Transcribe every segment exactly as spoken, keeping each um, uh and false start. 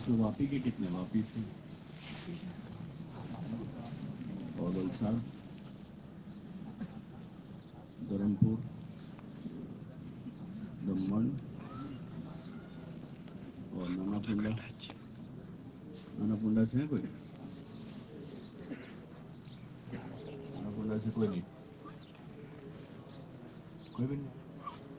اس میں واپی کے کتنے واپی سے اور ولساڑ دھرمپور دمن اور نانا پنڈا نانا پنڈا سے ہے کوئی نانا پنڈا سے کوئی نہیں کوئی بھی نہیں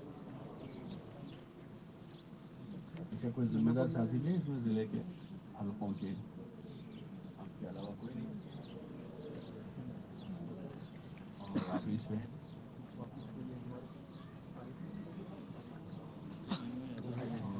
اچھا کوئی ذمہ دار ساتھی نہیں اس میں ضلع کے حلقوں کے آپ کے علاوہ کوئی نہیں اور واپی سے اور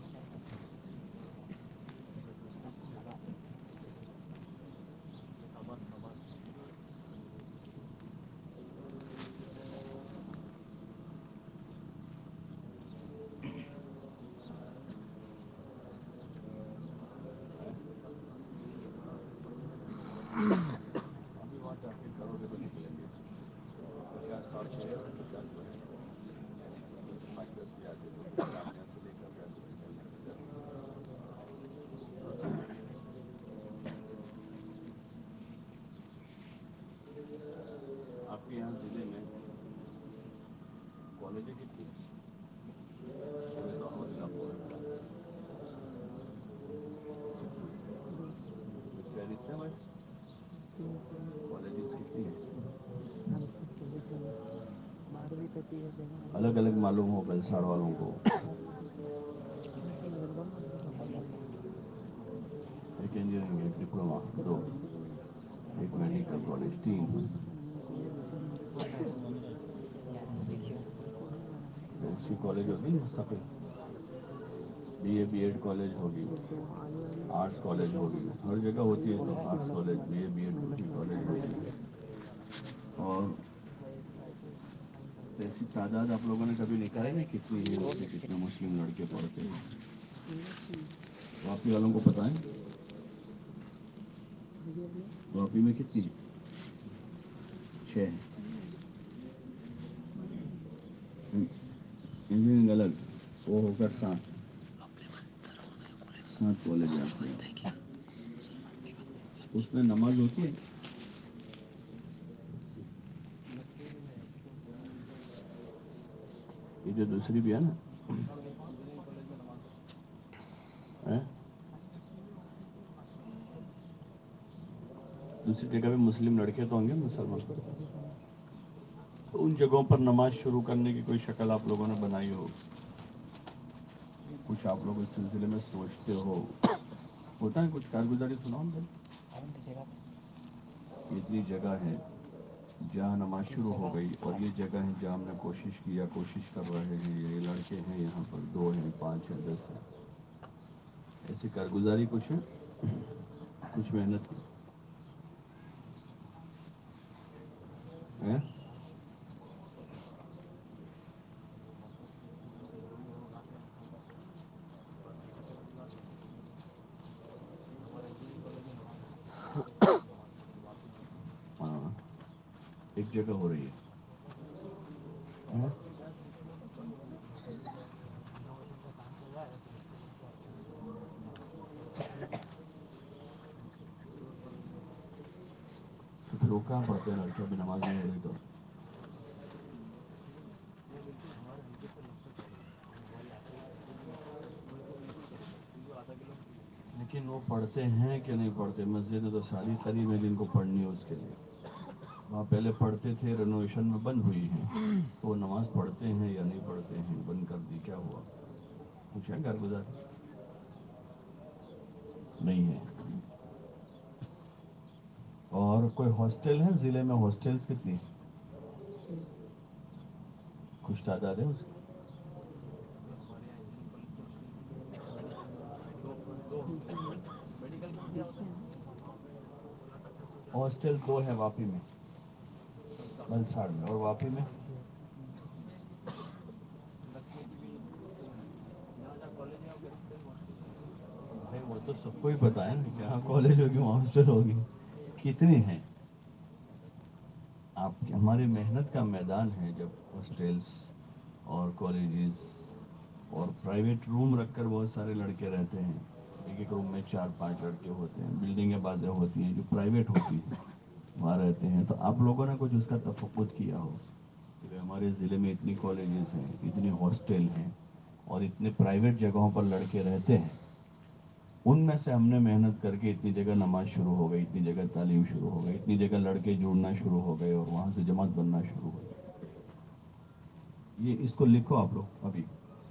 ابھی وہاں جا کے کرو گے تو نکلیں گے پچاس ساٹھ چاہیے اور پچاس بنے جیسے پانچ دس بھی آتے تو پھر جامعہ سے لے کر ویسے نکلنے میں جاتے آپ کے یہاں ضلع میں کالجیں کتنی پورے نارمل علاقوں میں فہرست ہے بھائی کالجز کتنی ہیں الگ الگ معلوم ہو ویلساڑ والوں کو ایک انجینئرنگ ایک ڈپلوما دو ایک میڈیکل کالج تین اسی کالج ہوگی مستقل B A B Ed college ہوگی آرٹس کالج ہوگی ہر جگہ ہوتی ہے تو arts college B A B Ed کی کالج ہوتی ہے اور ایسی تعداد آپ لوگوں نے کبھی نکالی ہے کتنی ہے اس میں کتنے مسلم لڑکے پڑھتے ہیں واپی والوں کو پتہ ہے واپی میں کتنی چھ انجینئرنگ الگ وہ ہو کر سات سات کالج آپ کے یہاں اس میں نماز ہوتی ہے یہ جو دوسری بھی ہے نا ا دوسری جگہ بھی مسلم لڑکے تو ہوں گے مسلمان تو ان جگہوں پر نماز شروع کرنے کی کوئی شکل آپ لوگوں نے بنائی ہو کچھ آپ لوگ اس سلسلے میں سوچتے ہو ہوتا ہے کچھ کارگزاری سناؤ بھائی اتنی جگہ ہے جہاں نماز شروع ہو گئی اور یہ جگہ ہے جہاں ہم نے کوشش کی یا کوشش کر رہے ہیں یہ لڑکے ہیں یہاں پر دو ہیں پانچ ہیں دس ہیں ایسی کارگزاری کچھ ہے کچھ محنت کی ہیں؟ ہاں ایک جگہ ہو رہی ہے ہیں؟ تو پھر وہ کہاں پڑھتے ہیں لڑکے ابھی نماز نہیں ہو رہی تو لیکن وہ پڑھتے ہیں کہ نہیں پڑھتے مسجدیں تو ساری قریب ہے جن کو پڑھنی ہے اس کے لیے وہاں پہلے پڑھتے تھے رینوویشن میں بند ہوئی ہیں تو وہ نماز پڑھتے ہیں یا نہیں پڑھتے ہیں بند کر دی کیا ہوا کچھ ہے کارگزار نہیں ہے اور کوئی ہاسٹل ہے ضلع میں ہاسٹلس کتنی کچھ تعداد ہے اس کی ہاسٹل دو ہے واپی میں وساڑ میں اور واپی میں بھائی وہ تو سب کو ہی پتا ہے نا جہاں کالج ہوگی وہاں ہاسٹل ہوگی کتنی ہیں آپ ہماری محنت کا میدان ہے جب ہاسٹلس اور کالجز اور پرائیویٹ روم رکھ کر بہت سارے لڑکے رہتے ہیں ایک ایک روم میں چار پانچ لڑکے ہوتے ہیں. بلڈنگیں بازیں ہوتی ہیں جو پرائیویٹ ہوتی ہیں, وہاں رہتے ہیں. تو آپ لوگوں نے کچھ اس کا تفقد کیا ہو کہ ہمارے ضلع میں اتنی کالجز ہیں, اتنی ہاسٹل ہیں, اور اتنے پرائیویٹ جگہوں پر لڑکے رہتے ہیں. ان میں سے ہم نے محنت کر کے اتنی جگہ نماز شروع ہو گئی, اتنی جگہ تعلیم شروع ہو گئی, اتنی جگہ لڑکے جڑنا شروع ہو گئے, اور وہاں سے جماعت بننا شروع ہو گئی. یہ اس کو لکھو آپ لوگ ابھی,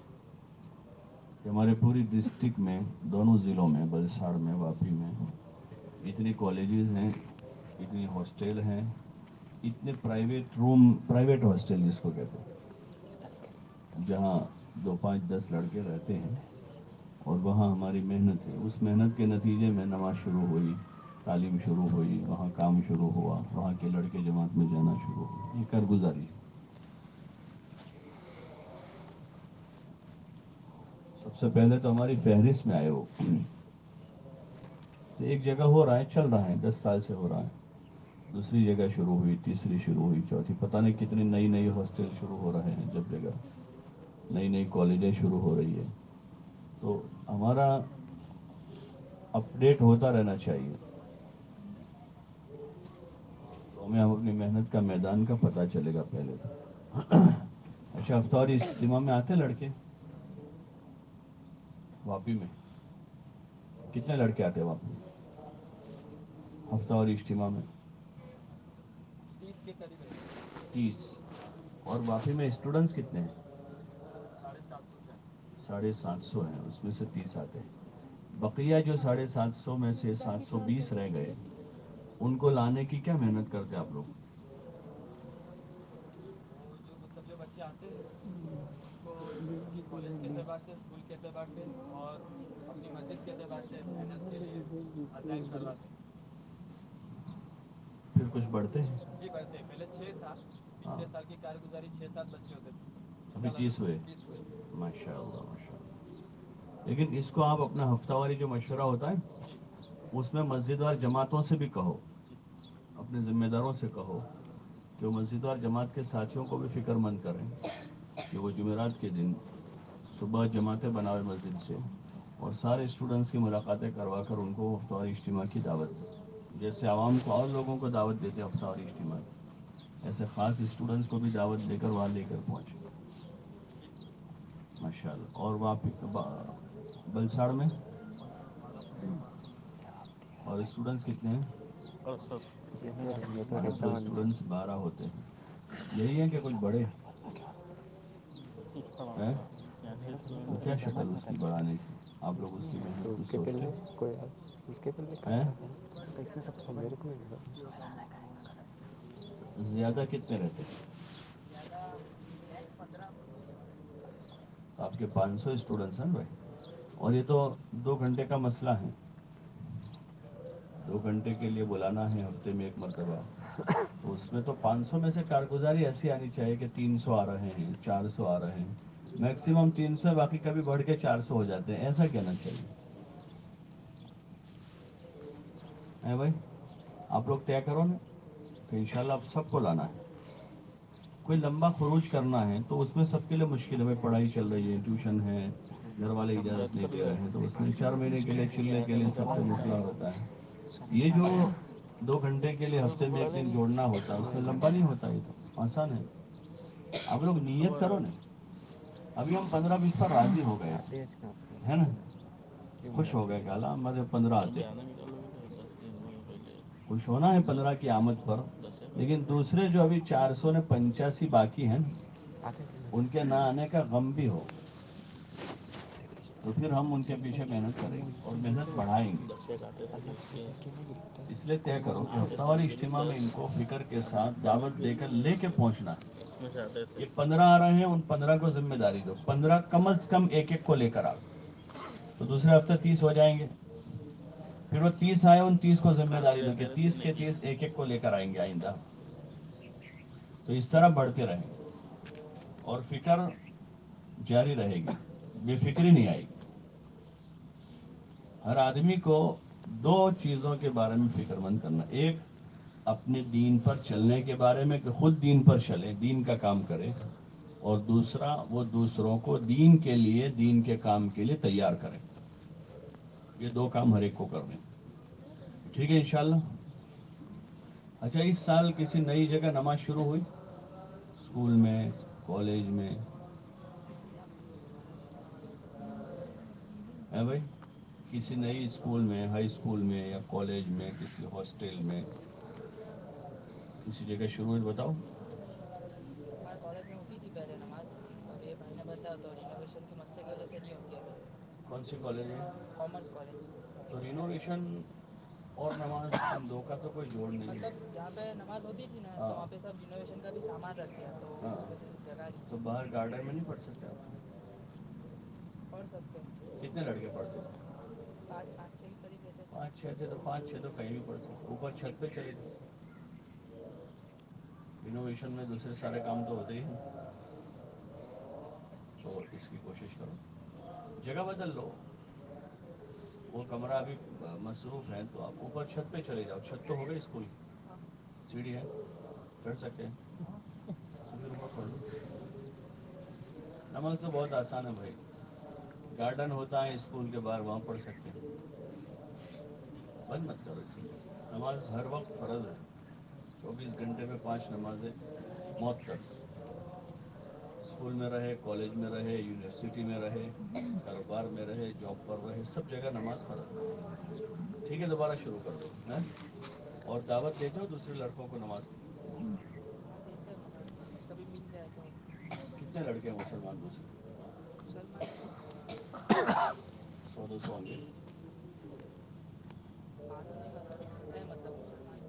کہ ہمارے پوری ڈسٹرکٹ میں, دونوں ضلعوں میں, بلساڑ میں, واپی میں, اتنی کالجز ہیں, اتنی ہاسٹل ہیں, اتنے پرائیویٹ روم, پرائیویٹ ہاسٹل جس کو کہتے ہیں, جہاں دو پانچ دس لڑکے رہتے ہیں, اور وہاں ہماری محنت ہے. اس محنت کے نتیجے میں نماز شروع ہوئی, تعلیم شروع ہوئی, وہاں کام شروع ہوا, وہاں کے لڑکے جماعت میں جانا شروع ہوئے. یہ کارگزاری. سب سے پہلے تو ہماری فہرست میں آئے وہ, تو ایک جگہ ہو رہا ہے, چل رہا ہے, دس سال سے ہو رہا ہے. دوسری جگہ شروع ہوئی, تیسری شروع ہوئی, چوتھی, پتہ نہیں کتنی نئی نئی ہاسٹل شروع ہو رہے ہیں. جب جگہ نئی نئی کالجیں شروع ہو رہی ہے, تو ہمارا اپڈیٹ ہوتا رہنا چاہیے. تو ہمیں ہم اپنی محنت کا, میدان کا پتہ چلے گا پہلے تو. اچھا, افطاری اجتماع میں آتے لڑکے واپی میں؟ کتنے لڑکے آتے ہیں واپی میں ہفتہ اور اجتماع میں؟ تیس کے قریب ہے. تیس. اور واپی میں اسٹوڈنٹس کتنے ہیں؟ ساڑھے سات سو سے. ساڑھے سات سو ہیں, اس میں سے تیس آتے ہیں. بقیہ جو ساڑھے سات سو میں سے سات سو بیس رہ گئے, ان کو لانے کی کیا محنت کرتے آپ لوگ؟ وہ جو مطلب جو بچے آتے ہیں ان کو کالج کے اعتبار سے, اسکول کے اعتبار سے, اور اپنی مسجد کے اعتبار سے محنت کے لیے ازائم کرواتے ہیں. پھر کچھ بڑھتے ہیں؟ جی بڑھتے ہیں. پہلے چھ تھا, ہاں, پچھلے سال کی کارگزاری چھ سات بچے ہوتے تھے. اس ابھی سال تیس ہوئے. تیس ہوئے. ماشاء اللہ, ماشاء اللہ. لیکن اس کو آپ اپنا ہفتہ واری جو مشورہ ہوتا ہے, جی اس میں مسجد وار جماعتوں سے بھی کہو, جی اپنے ذمہ داروں سے کہو کہ وہ مسجد اور جماعت کے ساتھیوں کو بھی فکر مند کریں کہ وہ جمعرات کے دن صبح جماعتیں بناوے مسجد سے, اور سارے اسٹوڈنٹس کی ملاقاتیں کروا کر ان کو افطاری اجتماع کی دعوت دیں. جیسے عوام کو اور لوگوں کو دعوت دیتے افطاری اجتماع کی, ایسے خاص اسٹوڈنٹس کو بھی دعوت دے کر وہاں لے کر پہنچے. ماشاء اللہ. اور وہاں بلساڑ میں اور اسٹوڈنٹس کتنے ہیں؟ اور سب پانچ سو اسٹوڈنٹس بارہ ہوتے ہیں. یہی ہے کہ کچھ بڑے ہیں؟ تو کیا شکل اس کی بڑھانے کی؟ آپ لوگ اس کی محنت کو سوچتے ہیں؟ زیادہ کتنے رہتے ہیں؟ زیادہ میکس پندرہ بیس ہوتے ہیں. آپ کے پانچ سو اسٹوڈنٹس ہیں بھائی, اور یہ تو دو گھنٹے کا مسئلہ ہے. دو گھنٹے کے لیے بلانا ہے ہفتے میں ایک مرتبہ, تو اس میں تو پانچ سو میں سے کارگزاری ایسی آنی چاہیے کہ تین سو آ رہے ہیں, چار سو آ رہے ہیں, میکسیمم تین سو ہے, باقی کبھی بڑھ کے چار سو ہو جاتے ہیں. ایسا کہنا چاہیے. اے بھائی, آپ لوگ طے کرو نا کہ انشاءاللہ آپ سب کو لانا ہے. کوئی لمبا خروج کرنا ہے تو اس میں سب کے لیے مشکل ہے. بھائی پڑھائی چل رہی ہے, ٹیوشن ہے, گھر والے اجازت نہیں دے رہے ہیں, تو اس میں چار مہینے کے لیے چلنے کے لیے سب سے مسئلہ ہوتا ہے. یہ جو دو گھنٹے کے لیے ہفتے میں ایک دن جوڑنا ہوتا ہے, اس میں لمبا نہیں ہوتا. یہ تو آسان ہے. آپ لوگ نیت کرو نا. ابھی ہم پندرہ بیس پر راضی ہو گئے ہے نا, خوش ہو گئے کہ اللہ ہمارے پندرہ آتے. خوش ہونا ہے پندرہ کی آمد پر, لیکن دوسرے جو ابھی چار سو نے پنچاسی باقی ہیں نا, ان کے نہ آنے کا غم بھی ہو, تو پھر ہم ان کے پیچھے محنت کریں گے اور محنت بڑھائیں گے. اس لیے طے کرو کہ ہفتہ واری اجتماع میں ان کو فکر کے ساتھ دعوت دے کر لے کے پہنچنا ہے. یہ پندرہ آ رہے ہیں, ان پندرہ کو ذمہ داری دو. پندرہ کم از کم ایک ایک کو لے کر آؤ, تو دوسرے ہفتے تیس ہو جائیں گے. پھر وہ تیس آئے, ان تیس کو ذمہ داری دو کہ تیس کے تیس ایک ایک کو لے کر آئیں گے آئندہ. تو اس طرح بڑھتے رہیں گے اور فکر جاری رہے گی, بے فکری نہیں آئے گی. ہر آدمی کو دو چیزوں کے بارے میں فکر مند کرنا. ایک, اپنے دین پر چلنے کے بارے میں کہ خود دین پر چلے, دین کا کام کرے, اور دوسرا وہ دوسروں کو دین کے لیے, دین کے کام کے لیے تیار کریں. یہ دو کام ہر ایک کو کرنے، ٹھیک ہے انشاءاللہ. اچھا، اس سال کسی نئی جگہ نماز شروع ہوئی، اسکول میں، کالج میں؟ ہے بھائی، کسی نئی اسکول میں، ہائی اسکول میں یا کالج میں، کسی ہاسٹل میں، کسی جگہ شروع ہوئی؟ بتاؤ. ہمارے کالج میں ہوتی تھی پہلے نماز، اب یہ بھائی نے بتایا تو رینوویشن کی مسئلے کی وجہ سے نہیں ہوتی ابھی. کون سی کالج ہے؟ Commerce college. تو رینوویشن اور نماز، ان دو کا تو کوئی جوڑ نہیں مطلب ہے. جہاں پہ نماز ہوتی تھی نا ہاں تو وہاں پہ سب رینوویشن کا بھی سامان رکھ دیا تو ہاں، اس وجہ سے جگہ نہیں تو ہے. باہر گارڈن میں نہیں پڑھ سکتے آپ؟ پڑھ سکتے ہیں. کتنے لڑکے پڑھتے تھے؟ پانچ پانچ چھ کے قریب رہتے تھے. پانچ چھ تھے تو پانچ چھ تو کہیں بھی پڑھ سکتے. اوپر چھت پہ چلے جاؤ. رینوویشن میں دوسرے سارے کام تو ہوتے ہی ہیں، تو اس کی کوشش کرو، جگہ بدل لو. وہ کمرہ ابھی مصروف ہے تو آپ اوپر چھت پہ چلے جاؤ. چھت تو ہوگا اسکول کی، ہاں ہاں. سیڑھی ہے، چڑھ سکتے ہیں تو پھر اوپر پڑھ لو. نماز تو بہت آسان ہے بھائی. گارڈن ہوتا ہے اسکول کے باہر، وہاں پڑھ سکتے ہیں. بند مت کرو اس میں. نماز ہر وقت فرض ہے. چوبیس گھنٹے میں پانچ نمازیں موت تک. اسکول میں رہے، کالج میں رہے، یونیورسٹی میں رہے، کاروبار میں رہے، جاب پر رہے، سب جگہ نماز فرض ہے. ٹھیک ہے، دوبارہ شروع کر دو. اور دعوت دیتے ہو دوسرے لڑکوں کو نماز کی؟ ہاں دیتے ہیں، مگر کبھی مل جائے تو. کتنے لڑکے ہیں مسلمان دوسرے؟ مسلمان سو دو سو ہوں گے. معلوم نہیں مگر ہے مطلب مسلمان.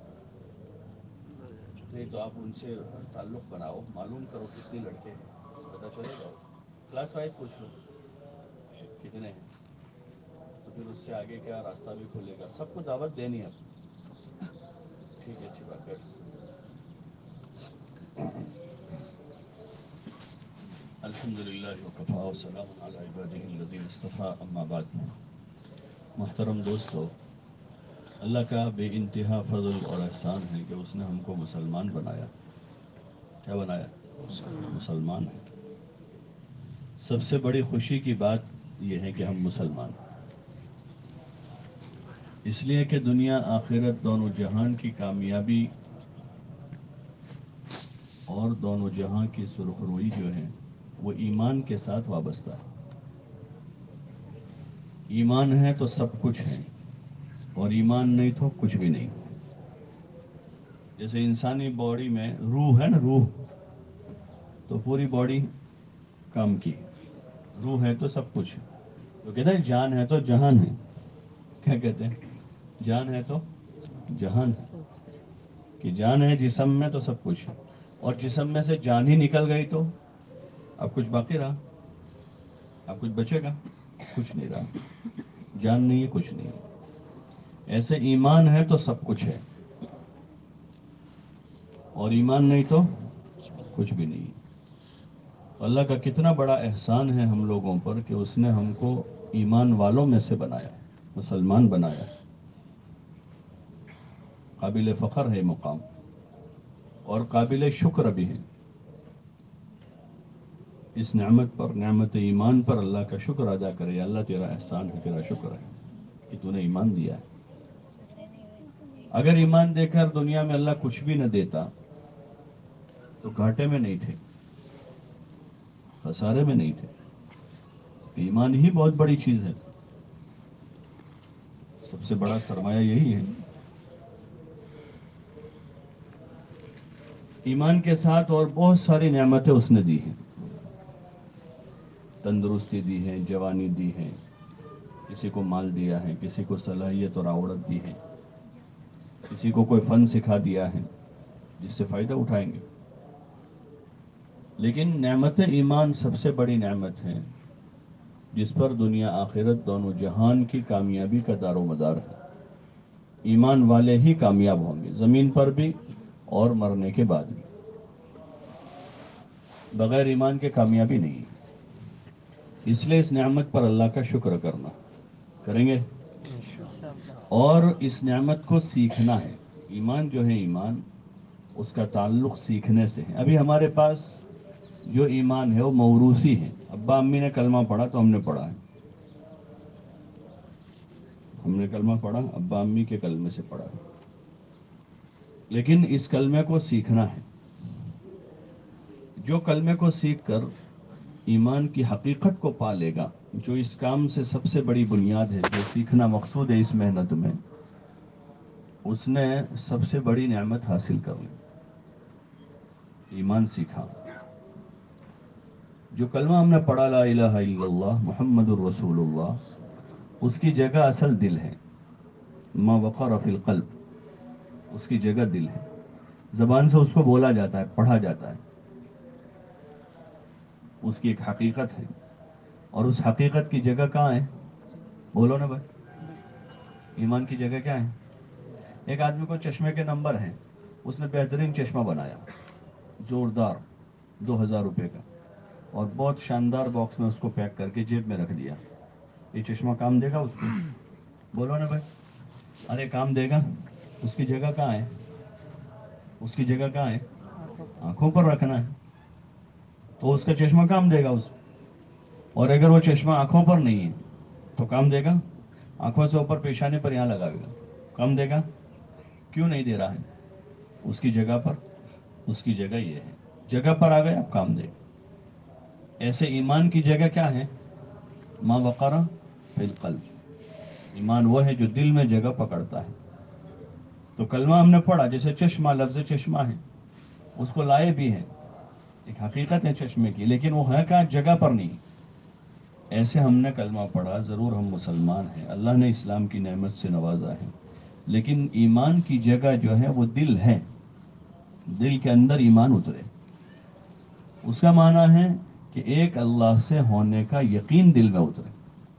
نہیں تو آپ ان سے تعلق بناؤ، معلوم کرو کتنے لڑکے ہیں، پتا چلے گا. کلاس وائز پوچھ لو کتنے ہیں، تو پھر اس سے آگے کیا راستہ بھی کھلے گا. سب کو دعوت دینی ہے. ٹھیک ہے، اچھی بات. بیٹھو. الحمد للہ وکفی وسلام علی عبادہ الذین اصطفی، اما بعد. محترم دوستو، اللہ کا بے انتہا فضل اور احسان ہے کہ اس نے ہم کو مسلمان بنایا. کیا بنایا؟ مسلمان ہے. سب سے بڑی خوشی کی بات یہ ہے کہ ہم مسلمان ہیں. اس لیے کہ دنیا آخرت دونوں جہان کی کامیابی اور دونوں جہاں کی سرخروئی جو ہے وہ ایمان کے ساتھ وابستہ ہے. ایمان ہے تو سب کچھ ہے، اور ایمان نہیں تو کچھ بھی نہیں. جیسے انسانی باڈی میں روح ہے نا، روح تو پوری باڈی کام کی. روح ہے تو سب کچھ ہے. تو کہتے ہیں جان ہے تو جہان ہے. کیا کہتے ہیں؟ جان ہے تو جہان ہے. کہ جان ہے جسم میں تو سب کچھ ہے، اور جسم میں سے جان ہی نکل گئی تو اب کچھ باقی رہا؟ اب کچھ بچے گا؟ کچھ نہیں رہا. جان نہیں ہے، کچھ نہیں ہے. ایسے ایمان ہے تو سب کچھ ہے، اور ایمان نہیں تو کچھ بھی نہیں. اللہ کا کتنا بڑا احسان ہے ہم لوگوں پر کہ اس نے ہم کو ایمان والوں میں سے بنایا، مسلمان بنایا. قابل فخر ہے مقام، اور قابل شکر بھی ہے. اس نعمت پر، نعمت ایمان پر اللہ کا شکر ادا کرے. اللہ تیرا احسان ہے، تیرا شکر ہے کہ تو نے ایمان دیا ہے. اگر ایمان دے کر دنیا میں اللہ کچھ بھی نہ دیتا تو گھاٹے میں نہیں تھے، خسارے میں نہیں تھے. ایمان ہی بہت بڑی چیز ہے. سب سے بڑا سرمایہ یہی ہے. ایمان کے ساتھ اور بہت ساری نعمتیں اس نے دی ہیں. تندرستی دی ہے، جوانی دی ہے، کسی کو مال دیا ہے، کسی کو صلاحیت اور آوڑت دی ہے، کسی کو کوئی فن سکھا دیا ہے جس سے فائدہ اٹھائیں گے. لیکن نعمت ایمان سب سے بڑی نعمت ہے، جس پر دنیا آخرت دونوں جہان کی کامیابی کا دار و مدار ہے. ایمان والے ہی کامیاب ہوں گے، زمین پر بھی اور مرنے کے بعد بھی. بغیر ایمان کے کامیابی نہیں ہے. اس لیے اس نعمت پر اللہ کا شکر کرنا کریں گے، اور اس نعمت کو سیکھنا ہے. ایمان جو ہے، ایمان اس کا تعلق سیکھنے سے ہے. ابھی ہمارے پاس جو ایمان ہے وہ موروثی ہے. ابا امی نے کلمہ پڑھا تو ہم نے پڑھا ہے. ہم نے کلمہ پڑھا، ابا امی کے کلمے سے پڑھا ہے، لیکن اس کلمے کو سیکھنا ہے. جو کلمے کو سیکھ کر ایمان کی حقیقت کو پا لے گا، جو اس کام سے سب سے بڑی بنیاد ہے، جو سیکھنا مقصود ہے اس محنت میں، اس نے سب سے بڑی نعمت حاصل کر لی. ایمان سیکھا. جو کلمہ ہم نے پڑھا لا الہ الا اللہ محمد الرسول اللہ، اس کی جگہ اصل دل ہے. ما وقر فی القلب، اس کی جگہ دل ہے. زبان سے اس کو بولا جاتا ہے، پڑھا جاتا ہے، اس کی ایک حقیقت ہے. اور اس حقیقت کی جگہ کہاں ہے؟ بولو نا بھائی. ایمان کی جگہ کیا ہے؟ ایک آدمی کو چشمے کے نمبر ہیں، اس نے بہترین چشمہ بنایا، زوردار، دو ہزار روپے کا، اور بہت شاندار باکس میں اس کو پیک کر کے جیب میں رکھ دیا. یہ چشمہ کام دے گا اس کو؟ بولو نا بھائی. ارے کام دے گا. اس کی جگہ کہاں ہے؟ اس کی جگہ کہاں ہے؟ آنکھوں پر رکھنا ہے. تو اس کا چشمہ کام دے گا اس. اور اگر وہ چشمہ آنکھوں پر نہیں ہے تو کام دے گا؟ آنکھوں سے اوپر پیشانے پر یہاں لگاوے گا، کام دے گا؟ کیوں نہیں دے رہا ہے؟ اس کی جگہ پر. اس کی جگہ یہ ہے، جگہ پر آ گیا کام دے گا. ایسے ایمان کی جگہ کیا ہے؟ ما وقر فی القلب. ایمان وہ ہے جو دل میں جگہ پکڑتا ہے. تو کلمہ ہم نے پڑھا، جیسے چشمہ، لفظ چشمہ ہے، اس کو لائے بھی ہیں، ایک حقیقت ہے چشمے کی، لیکن وہ ہے کہاں؟ جگہ پر نہیں. ایسے ہم نے کلمہ پڑھا، ضرور ہم مسلمان ہیں، اللہ نے اسلام کی نعمت سے نوازا ہے، لیکن ایمان کی جگہ جو ہے وہ دل ہے. دل کے اندر ایمان اترے. اس کا معنی ہے کہ ایک اللہ سے ہونے کا یقین دل میں اترے،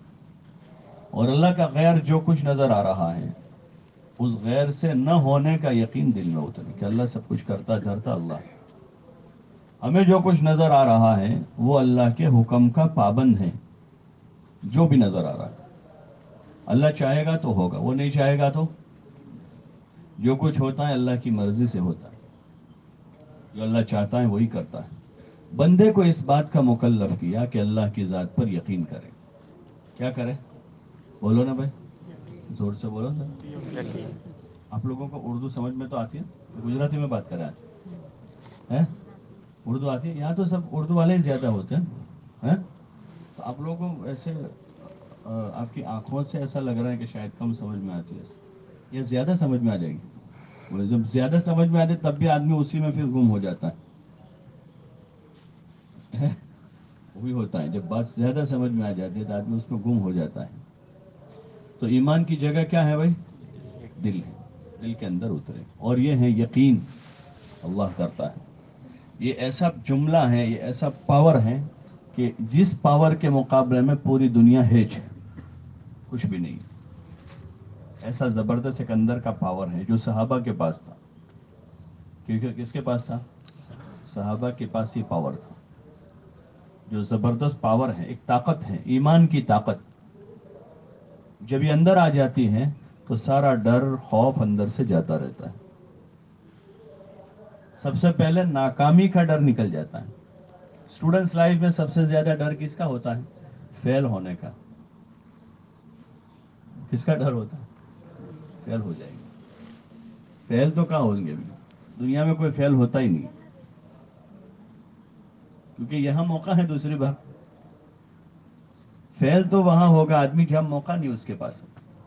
اور اللہ کا غیر جو کچھ نظر آ رہا ہے اس غیر سے نہ ہونے کا یقین دل میں اترے، کہ اللہ سب کچھ کرتا دھرتا اللہ. ہمیں جو کچھ نظر آ رہا ہے وہ اللہ کے حکم کا پابند ہے. جو بھی نظر آ رہا ہے اللہ چاہے گا تو ہوگا، وہ نہیں چاہے گا تو. جو کچھ ہوتا ہے اللہ کی مرضی سے ہوتا ہے، جو اللہ چاہتا ہے وہی کرتا ہے. بندے کو اس بات کا مکلف کیا کہ اللہ کی ذات پر یقین کرے. کیا کرے؟ بولو نا بھائی، زور سے بولو نا. یقین. آپ لوگوں کو اردو سمجھ میں تو آتی ہے؟ گجراتی میں بات کریں آج؟ ہے اردو آتی ہے؟ یہاں تو سب اردو والے ہی زیادہ ہوتے ہیں. تو آپ لوگوں کو ایسے آپ کی آنکھوں سے ایسا لگ رہا ہے کہ شاید کم سمجھ میں آتی ہے، یا زیادہ سمجھ میں آ جائے گی؟ جب زیادہ سمجھ میں آتے تب بھی آدمی اسی میں پھر گم ہو جاتا ہے. وہ بھی ہوتا ہے، جب بات زیادہ سمجھ میں آ جاتی ہے تو آدمی اس میں گم ہو جاتا ہے. تو ایمان کی جگہ کیا ہے بھائی؟ دل ہے. دل کے اندر اترے، اور یہ ہے یقین اللہ کرتا ہے. یہ ایسا جملہ ہے، یہ ایسا پاور ہے کہ جس پاور کے مقابلے میں پوری دنیا ہیچ ہے، کچھ بھی نہیں. ایسا زبردست ایک اندر کا پاور ہے جو صحابہ کے پاس تھا. کیونکہ کس کے پاس تھا؟ صحابہ کے پاس یہ پاور تھا، جو زبردست پاور ہے، ایک طاقت ہے، ایمان کی طاقت. جب یہ اندر آ جاتی ہے تو سارا ڈر، خوف اندر سے جاتا رہتا ہے. سب سے پہلے ناکامی کا ڈر نکل جاتا ہے. اسٹوڈنٹس لائف میں سب سے زیادہ ڈر کس کا ہوتا ہے؟ فیل ہونے کا. کس کا ڈر ہوتا ہے؟ فیل ہو جائیں گے. فیل تو کہاں ہوں گے بھی، دنیا میں کوئی فیل ہوتا ہی نہیں، کیونکہ یہاں موقع ہے. دوسری بات، فیل تو وہاں ہوگا آدمی جہاں موقع نہیں اس کے پاس.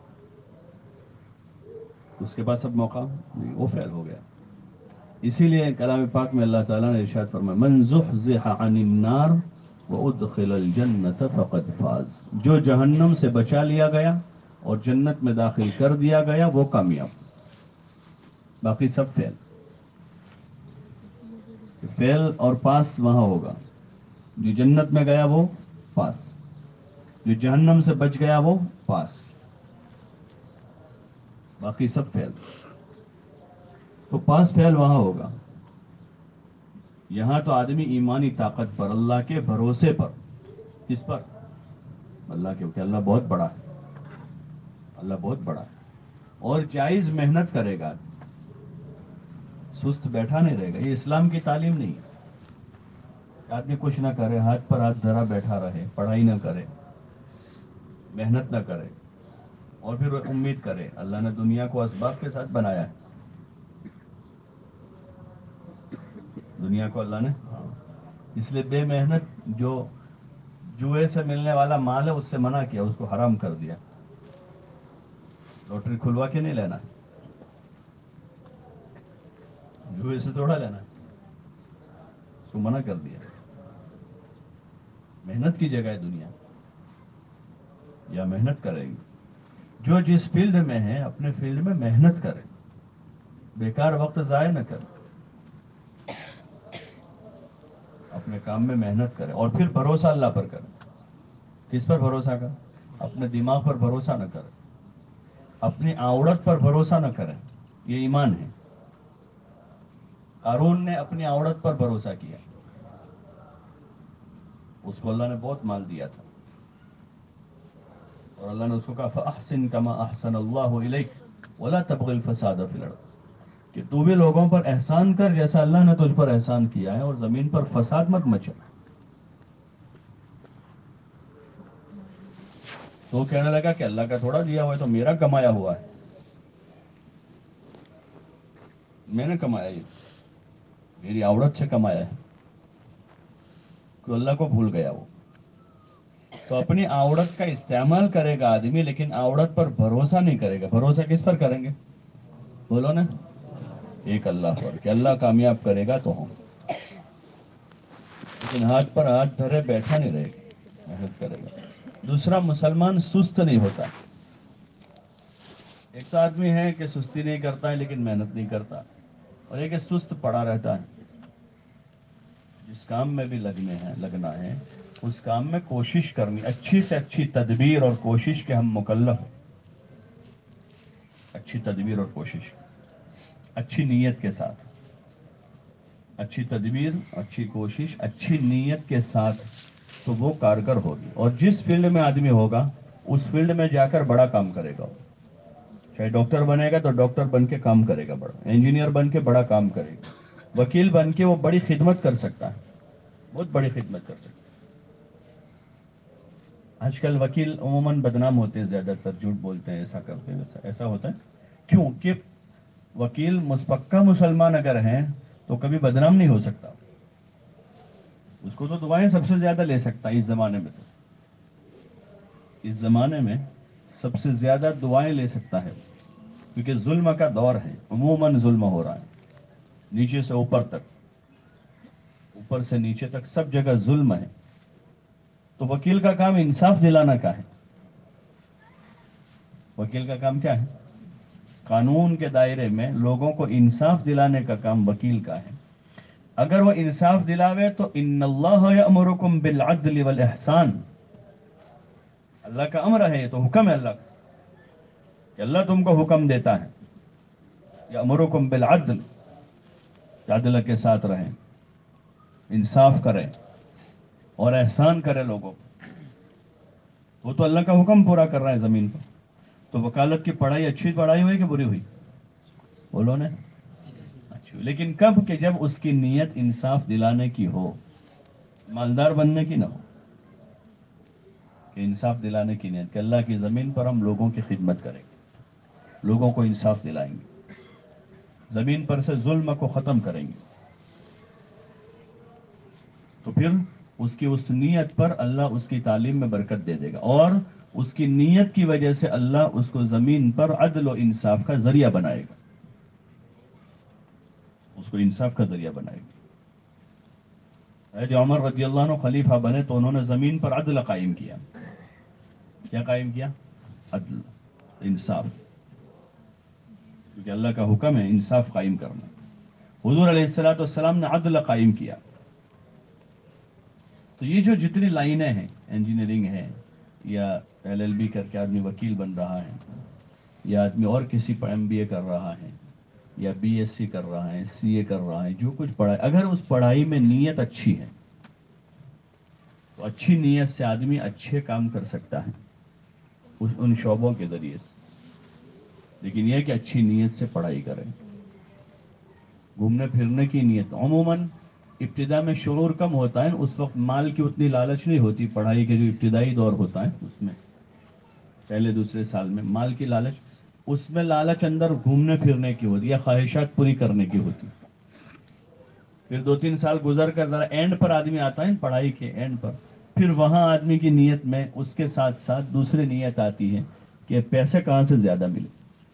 اس کے پاس اب موقع نہیں، وہ فیل ہو گیا. اسی لیے کلام پاک میں اللہ تعالیٰ نے ارشاد فرمایا من زحزح عن النار وادخل الجنة فقد فاز. جو جہنم سے بچا لیا گیا اور جنت میں داخل کر دیا گیا وہ کامیاب. باقی سب فیل. فیل اور پاس وہاں ہوگا. جو جنت میں گیا وہ پاس، جو جہنم سے بچ گیا وہ پاس، باقی سب فیل. تو پاس فیل وہاں ہوگا. یہاں تو آدمی ایمانی طاقت پر، اللہ کے بھروسے پر. کس پر؟ اللہ کے، کہ اللہ بہت بڑا ہے، اللہ بہت بڑا ہے. اور جائز محنت کرے گا، سست بیٹھا نہیں رہے گا. یہ اسلام کی تعلیم نہیں ہے کہ آدمی کچھ نہ کرے، ہاتھ پر ہاتھ دھرا بیٹھا رہے، پڑھائی نہ کرے، محنت نہ کرے. اور پھر وہ امید کرے. اللہ نے دنیا کو اسباب کے ساتھ بنایا ہے. دنیا کو اللہ نے اس لیے بے محنت جو جوئے سے ملنے والا مال ہے اس سے منع کیا, اس کو حرام کر دیا. لوٹری کھلوا کے نہیں لینا, جوئے سے تھوڑا لینا, اس کو منع کر دیا. محنت کی جگہ ہے دنیا, یا محنت کرے گی. جو جس فیلڈ میں ہے اپنے فیلڈ میں محنت کرے, بیکار وقت ضائع نہ کرے, اپنے کام میں محنت کرے. اور پھر بھروسہ اللہ پر کرے. کس پر بھروسہ کرے؟ اپنے دماغ پر بھروسہ نہ کرے, اپنی آوڑت پر بھروسہ نہ کرے. یہ ایمان ہے. قارون نے اپنی آوڑت پر بھروسہ کیا, اس کو اللہ نے بہت مال دیا تھا, اور اللہ نے اس کو کہا فَأَحْسِن كَمَا أَحْسَنَ اللَّهُ إِلَيْكَ وَلَا تَبْغِ الْفَسَادَ فِي الْأَرْضِ, کہ تو بھی لوگوں پر احسان کر جیسا اللہ نے تجھ پر احسان کیا ہے, اور زمین پر فساد مت مچا. تو کہنے لگا کہ اللہ کا تھوڑا دیا ہوا ہے, تو میرا کمایا ہوا ہے, میں نے کمایا, یہ میری عورت سے کمایا ہے. تو اللہ کو بھول گیا وہ. تو اپنی عورت کا استعمال کرے گا آدمی, لیکن عورت پر بھروسہ نہیں کرے گا. بھروسہ کس پر کریں گے؟ بولو نا, ایک اللہ پر, کہ اللہ کامیاب کرے گا تو ہوں. لیکن ہاتھ پر ہاتھ دھرے بیٹھا نہیں رہے گا, محنت کرے گا. دوسرا, مسلمان سست نہیں ہوتا. ایک تو آدمی ہے کہ سستی نہیں کرتا ہے لیکن محنت نہیں کرتا, اور ایک سست پڑا رہتا ہے. جس کام میں بھی لگنے ہیں لگنا ہے اس کام میں کوشش کرنی, اچھی سے اچھی تدبیر اور کوشش کے ہم مکلف ہیں. اچھی تدبیر اور کوشش, اچھی نیت کے ساتھ. اچھی تدبیر, اچھی کوشش, اچھی نیت کے ساتھ تو وہ کارگر ہوگی. اور جس فیلڈ میں آدمی ہوگا اس فیلڈ میں جا کر بڑا کام کرے گا. چاہے ڈاکٹر بنے گا تو ڈاکٹر بن کے کام کرے گا بڑا, انجینئر بن کے بڑا کام کرے گا, وکیل بن کے وہ بڑی خدمت کر سکتا ہے, بہت بڑی خدمت کر سکتا ہے. آج کل وکیل عموماً بدنام ہوتے ہیں, زیادہ تر جھوٹ بولتے ہیں, ایسا کرتے ہیں, ویسا ایسا ہوتا ہے. کیوں کہ وکیل پکا مسلمان اگر ہیں تو کبھی بدنام نہیں ہو سکتا. اس کو تو دعائیں سب سے زیادہ لے سکتا ہے اس زمانے میں. تو اس زمانے میں سب سے زیادہ دعائیں لے سکتا ہے, کیونکہ ظلم کا دور ہے. عموماً ظلم ہو رہا ہے, نیچے سے اوپر تک, اوپر سے نیچے تک سب جگہ ظلم ہے. تو وکیل کا کام انصاف دلانا کا ہے. وکیل کا کام کیا ہے؟ قانون کے دائرے میں لوگوں کو انصاف دلانے کا کام وکیل کا ہے. اگر وہ انصاف دلاوے تو ان اللہ یأمرکم بالعدل والاحسان, اللہ کا امر ہے, یہ تو حکم ہے اللہ کا, کہ اللہ تم کو حکم دیتا ہے یأمرکم بالعدل, عدل کے ساتھ رہیں, انصاف کریں اور احسان کرے لوگوں کو. وہ تو اللہ کا حکم پورا کر رہا ہے زمین پر. تو وکالت کی پڑھائی اچھی پڑھائی ہوئی کہ بری ہوئی؟ بولو نا, اچھی. لیکن کب کہ جب اس کی نیت انصاف دلانے کی ہو, مالدار بننے کی نہ ہو, کہ انصاف دلانے کی نیت, کہ اللہ کی زمین پر ہم لوگوں کی خدمت کریں گے, لوگوں کو انصاف دلائیں گے, زمین پر سے ظلم کو ختم کریں گے. تو پھر اس کی اس نیت پر اللہ اس کی تعلیم میں برکت دے دے گا, اور اس کی نیت کی وجہ سے اللہ اس کو زمین پر عدل و انصاف کا ذریعہ بنائے گا, اس کو انصاف کا ذریعہ بنائے گا. حضرت عمر رضی اللہ عنہ خلیفہ بنے تو انہوں نے زمین پر عدل قائم کیا. کیا قائم کیا؟ عدل, انصاف, کیونکہ اللہ کا حکم ہے انصاف قائم کرنا. حضور علیہ الصلوۃ والسلام نے عدل قائم کیا. تو یہ جو جتنی لائنیں ہیں, انجینئرنگ ہے, یا ایل ایل بی کر کے آدمی وکیل بن رہا ہے, یا آدمی اور کسی پر ایم بی اے کر رہا ہے, یا بی ایس سی کر رہا ہے, سی اے کر رہا ہے, جو کچھ پڑھا, اگر اس پڑھائی میں نیت اچھی ہے تو اچھی نیت سے آدمی اچھے کام کر سکتا ہے اس ان شعبوں کے ذریعے سے. لیکن یہ کہ اچھی نیت سے پڑھائی کریں. گھومنے پھرنے کی نیت عموماً ابتدا میں شعور کم ہوتا ہے, اس وقت مال کی اتنی لالچ نہیں ہوتی. پڑھائی کے جو ابتدائی دور ہوتا ہے اس میں پہلے دوسرے سال میں مال کی لالچ، اس میں لالچ اندر گھومنے پھرنے کی ہوتی ہے، خواہشات پوری کرنے کی ہوتی. پھر دو تین سال گزر کر ذرا اینڈ پر آدمی آتا ہے، پڑھائی کے اینڈ پر، پھر وہاں آدمی کی نیت میں اس کے ساتھ ساتھ دوسری نیت آتی ہے کہ پیسے کہاں سے زیادہ ملے.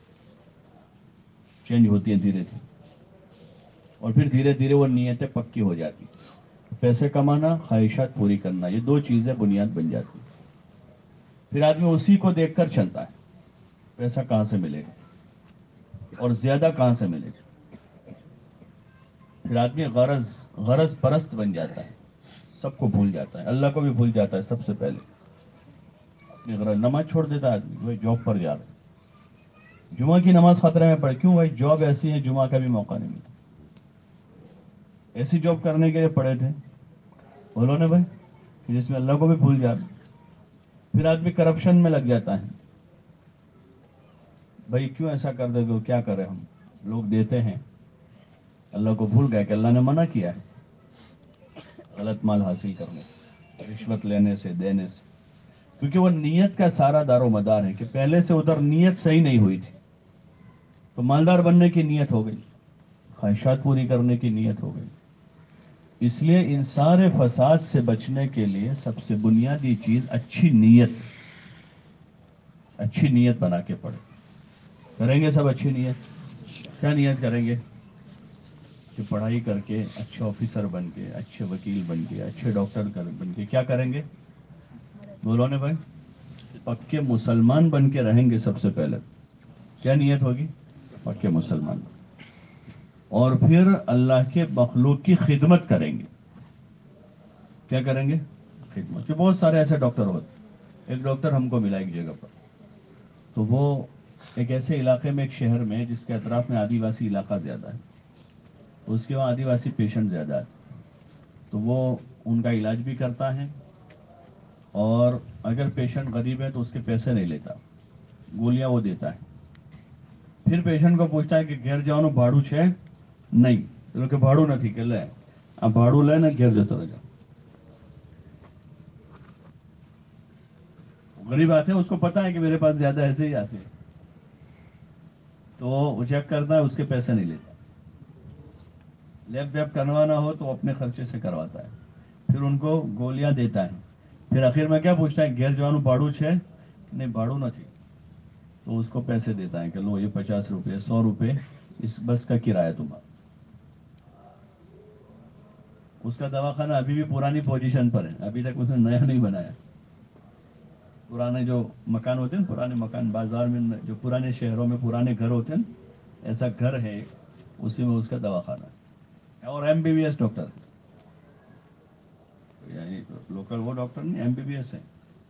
چینج ہوتی ہے دھیرے دھیرے، اور پھر دھیرے دھیرے وہ نیتیں پکی ہو جاتی. پیسے کمانا، خواہشات پوری کرنا، یہ دو چیزیں بنیاد بن جاتی. پھر آدمی اسی کو دیکھ کر چلتا ہے، پیسہ کہاں سے ملے گا اور زیادہ کہاں سے ملے گا. پھر آدمی غرض غرض پرست بن جاتا ہے، سب کو بھول جاتا ہے، اللہ کو بھی بھول جاتا ہے. سب سے پہلے اپنی غرض، نماز چھوڑ دیتا ہے آدمی، وہ جاب پر جا رہا ہے. جمعہ کی نماز خطرے میں پڑے، کیوں بھائی؟ جاب ایسی ہے جمعہ کا بھی موقع نہیں ملتا. ایسی جاب کرنے کے لیے پڑے تھے بولو نا بھائی، کہ جس میں اللہ کو بھی بھول جاتا. پھر آدمی کرپشن میں لگ جاتا ہے. بھائی کیوں ایسا کر دے گے؟ کیا کرے ہم؟ لوگ دیتے ہیں، اللہ کو بھول گئے کہ اللہ نے منع کیا ہے غلط مال حاصل کرنے سے، رشوت لینے سے، دینے سے. کیونکہ وہ نیت کا سارا دار و مدار ہے کہ پہلے سے ادھر نیت صحیح نہیں ہوئی تھی. تو مالدار بننے کی نیت ہو گئی، خواہشات پوری کرنے کی نیت ہو گئی. اس لیے ان سارے فساد سے بچنے کے لیے سب سے بنیادی چیز اچھی نیت. اچھی نیت بنا کے پڑے. کریں گے سب اچھی نیت؟ کیا نیت کریں گے؟ کہ پڑھائی کر کے اچھے آفیسر بن کے، اچھے وکیل بن کے، اچھے ڈاکٹر بن کے کیا کریں گے؟ بولو نے بھائی، پکے مسلمان بن کے رہیں گے. سب سے پہلے کیا نیت ہوگی؟ پکے مسلمان. اور پھر اللہ کے مخلوق کی خدمت کریں گے. کیا کریں گے؟ خدمت. کہ بہت سارے ایسے ڈاکٹر ہوتے. ایک ڈاکٹر ہم کو ملا ایک جگہ پر، تو وہ ایک ایسے علاقے میں، ایک شہر میں جس کے اطراف میں آدی واسی علاقہ زیادہ ہے، اس کے وہاں آدی واسی پیشنٹ زیادہ ہے. تو وہ ان کا علاج بھی کرتا ہے، اور اگر پیشنٹ غریب ہے تو اس کے پیسے نہیں لیتا، گولیاں وہ دیتا ہے. پھر پیشنٹ کو پوچھتا ہے کہ گھر جاؤ بھاڑو ہے؟ نہیں. کہ بھاڑو نہیں کہ لے اب بھاڑو لے نا گھر جاتا رہ جا. غریب آتے ہیں، اس کو پتا ہے کہ میرے پاس زیادہ ایسے ہی آتے ہیں، تو وہ چیک کرتا ہے، اس کے پیسے نہیں لیتا. لیب ویب کروانا ہو تو اپنے خرچے سے کرواتا ہے. پھر ان کو گولیاں دیتا ہے. پھر آخر میں کیا پوچھتا ہے؟ گھر جوانو باڑو ہے؟ نہیں باڑو نہ تھی. تو اس کو پیسے دیتا ہے کہ لو یہ پچاس روپے، سو روپے اس بس کا کرایہ تمہارا. اس کا دواخانہ ابھی بھی پرانی پوزیشن پر ہے، ابھی تک اس نے نیا نہیں بنایا. پرانے جو مکان ہوتے ہیں، پرانے مکان بازار میں جو پرانے شہروں میں پرانے گھر ہوتے ہیں، ایسا گھر ہے، اسی میں اس کا دواخانہ ہے. اور M B B S doctor, یعنی لوکل وہ ڈاکٹر نہیں، ایم بی بی ایس ہے.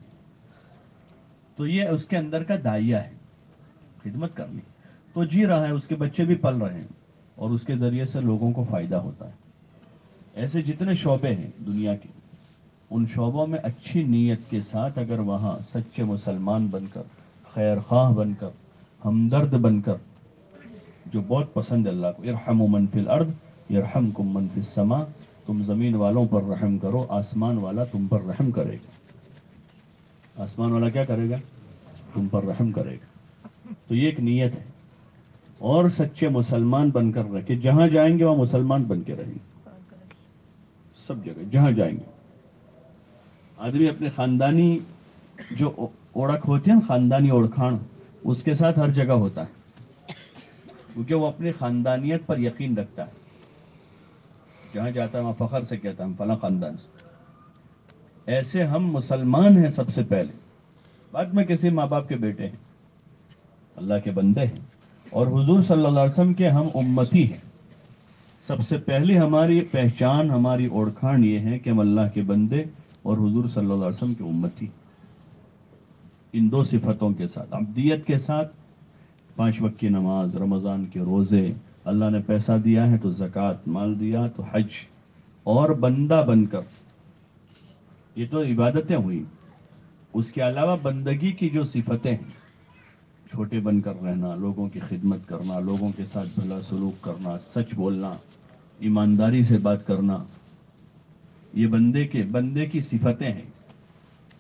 تو یہ اس کے اندر کا دائیا ہے، خدمت کرنی. تو جی رہا ہے، اس کے بچے بھی پل رہے ہیں، اور اس کے ذریعے سے لوگوں کو فائدہ ہوتا ہے. ایسے جتنے شعبے ہیں دنیا کے، ان شعبوں میں اچھی نیت کے ساتھ اگر وہاں سچے مسلمان بن کر، خیر خواہ بن کر، ہمدرد بن کر، جو بہت پسند ہے اللہ کو، ارحموا من فی الارض یرحمکم من فی السماء، تم زمین والوں پر رحم کرو، آسمان والا تم پر رحم کرے گا. آسمان والا کیا کرے گا؟ تم پر رحم کرے گا. تو یہ ایک نیت ہے. اور سچے مسلمان بن کر رکھے، جہاں جائیں گے وہاں مسلمان بن کے رہیں گے. سب جگہ جہاں جائیں گے آدمی اپنے خاندانی جو اوڑک ہوتی ہے نا، خاندانی اوڑکھان، اس کے ساتھ ہر جگہ ہوتا ہے، کیونکہ وہ اپنی خاندانیت پر یقین رکھتا ہے. جہاں جاتا ہے وہاں فخر سے کہتا ہے ہم فلاں خاندان سے. ایسے ہم مسلمان ہیں سب سے پہلے، بعد میں کسی ماں باپ کے بیٹے ہیں، اللہ کے بندے ہیں، اور حضور صلی اللہ علیہ وسلم کے ہم امتی ہیں. سب سے پہلی ہماری پہچان، ہماری اوڑکھان یہ ہے کہ ہم اللہ کے بندے اور حضور صلی اللہ علیہ وسلم کی امتی. ان دو صفتوں کے ساتھ، عبدیت کے ساتھ، پانچ وقت کی نماز، رمضان کے روزے، اللہ نے پیسہ دیا ہے تو زکوٰۃ، مال دیا تو حج، اور بندہ بن کر. یہ تو عبادتیں ہوئی. اس کے علاوہ بندگی کی جو صفتیں ہیں، چھوٹے بن کر رہنا، لوگوں کی خدمت کرنا، لوگوں کے ساتھ بھلا سلوک کرنا، سچ بولنا، ایمانداری سے بات کرنا، یہ بندے کے بندے کی صفتیں ہیں.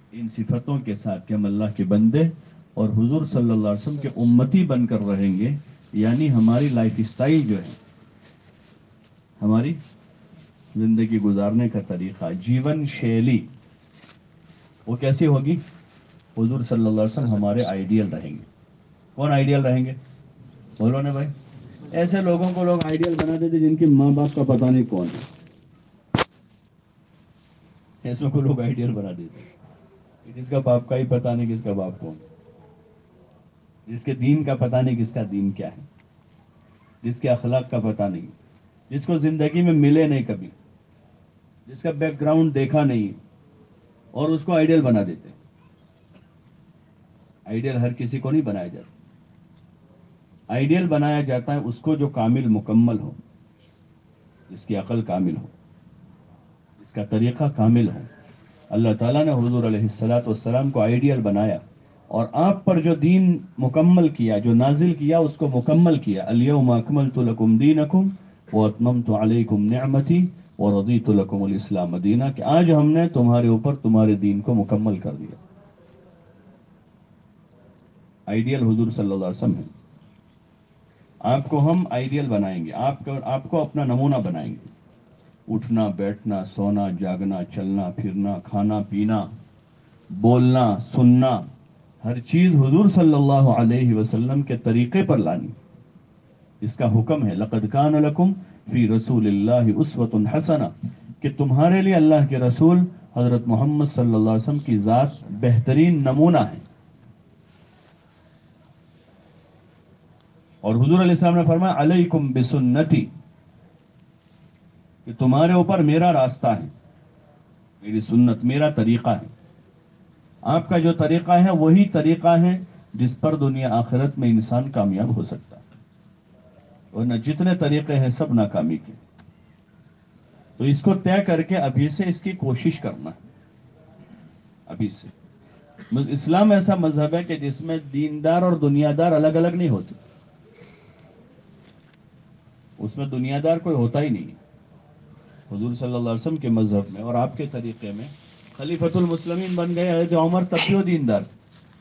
ان صفتوں کے ساتھ کہ ہم اللہ کے بندے اور حضور صلی اللہ علیہ وسلم کے امتی بن کر رہیں گے، یعنی ہماری لائف اسٹائل جو ہے، ہماری زندگی گزارنے کا طریقہ، جیون شیلی، وہ کیسی ہوگی؟ حضور صلی اللہ علیہ وسلم ہمارے آئیڈیل رہیں گے۔ کون آئیڈیل رہیں گے؟ بولو نا بھائی۔ ایسے لوگوں کو لوگ آئیڈیل بنا دیتے جن کے ماں باپ کا پتہ نہیں کون ہے، ایسوں کو لوگ آئیڈیل بنا دیتے کہ جس کا باپ کا ہی پتہ نہیں کس کا باپ کون ہے، جس کے دین کا پتہ نہیں کس کا دین کیا ہے، جس کے اخلاق کا پتہ نہیں، جس کو زندگی میں ملے نہیں کبھی، جس کا بیک گراؤنڈ دیکھا نہیں، اور اس کو آئیڈیل بنا دیتے۔ آئیڈیل ہر کسی کو نہیں بنایا جاتا، آئیڈیل بنایا جاتا ہے اس کو جو کامل مکمل ہو، جس کی عقل کامل ہو، جس کا طریقہ کامل ہو۔ اللہ تعالیٰ نے حضور علیہ الصلاۃ والسلام کو آئیڈیل بنایا، اور آپ پر جو دین مکمل کیا، جو نازل کیا، اس کو مکمل کیا۔ الیوم اکملت لکم دینکم واتممت علیکم نعمتی ورضیت لکم الاسلام دینا، کہ آج ہم نے تمہارے اوپر تمہارے دین کو مکمل کر دیا۔ آئیڈیل حضور صلی اللہ علیہ وسلم ہے۔ آپ کو ہم آئیڈیل بنائیں گے، آپ کو آپ کو اپنا نمونہ بنائیں گے۔ اٹھنا، بیٹھنا، سونا، جاگنا، چلنا پھرنا، کھانا پینا، بولنا، سننا، ہر چیز حضور صلی اللہ علیہ وسلم کے طریقے پر لانی۔ اس کا حکم ہے لقد کان لکم فی رسول اللہ اسوۃ حسنہ، کہ تمہارے لیے اللہ کے رسول حضرت محمد صلی اللہ علیہ وسلم کی ذات بہترین نمونہ ہے۔ اور حضور علیہ السلام نے فرمایا علیکم بسنتی، کہ تمہارے اوپر میرا راستہ ہے، میری سنت، میرا طریقہ ہے۔ آپ کا جو طریقہ ہے وہی طریقہ ہے جس پر دنیا آخرت میں انسان کامیاب ہو سکتا ہے، ورنہ جتنے طریقے ہیں سب ناکامی کے۔ تو اس کو طے کر کے ابھی سے اس کی کوشش کرنا ہے، ابھی سے۔ اسلام ایسا مذہب ہے کہ جس میں دیندار اور دنیا دار الگ الگ نہیں ہوتے، اس میں دنیا دار کوئی ہوتا ہی نہیں ہے۔ حضور صلی اللہ علیہ وسلم کے مذہب میں اور آپ کے طریقے میں خلیفۃ المسلمین بن گئے حضرت عمر، تب بھی وہ دیندار تھے۔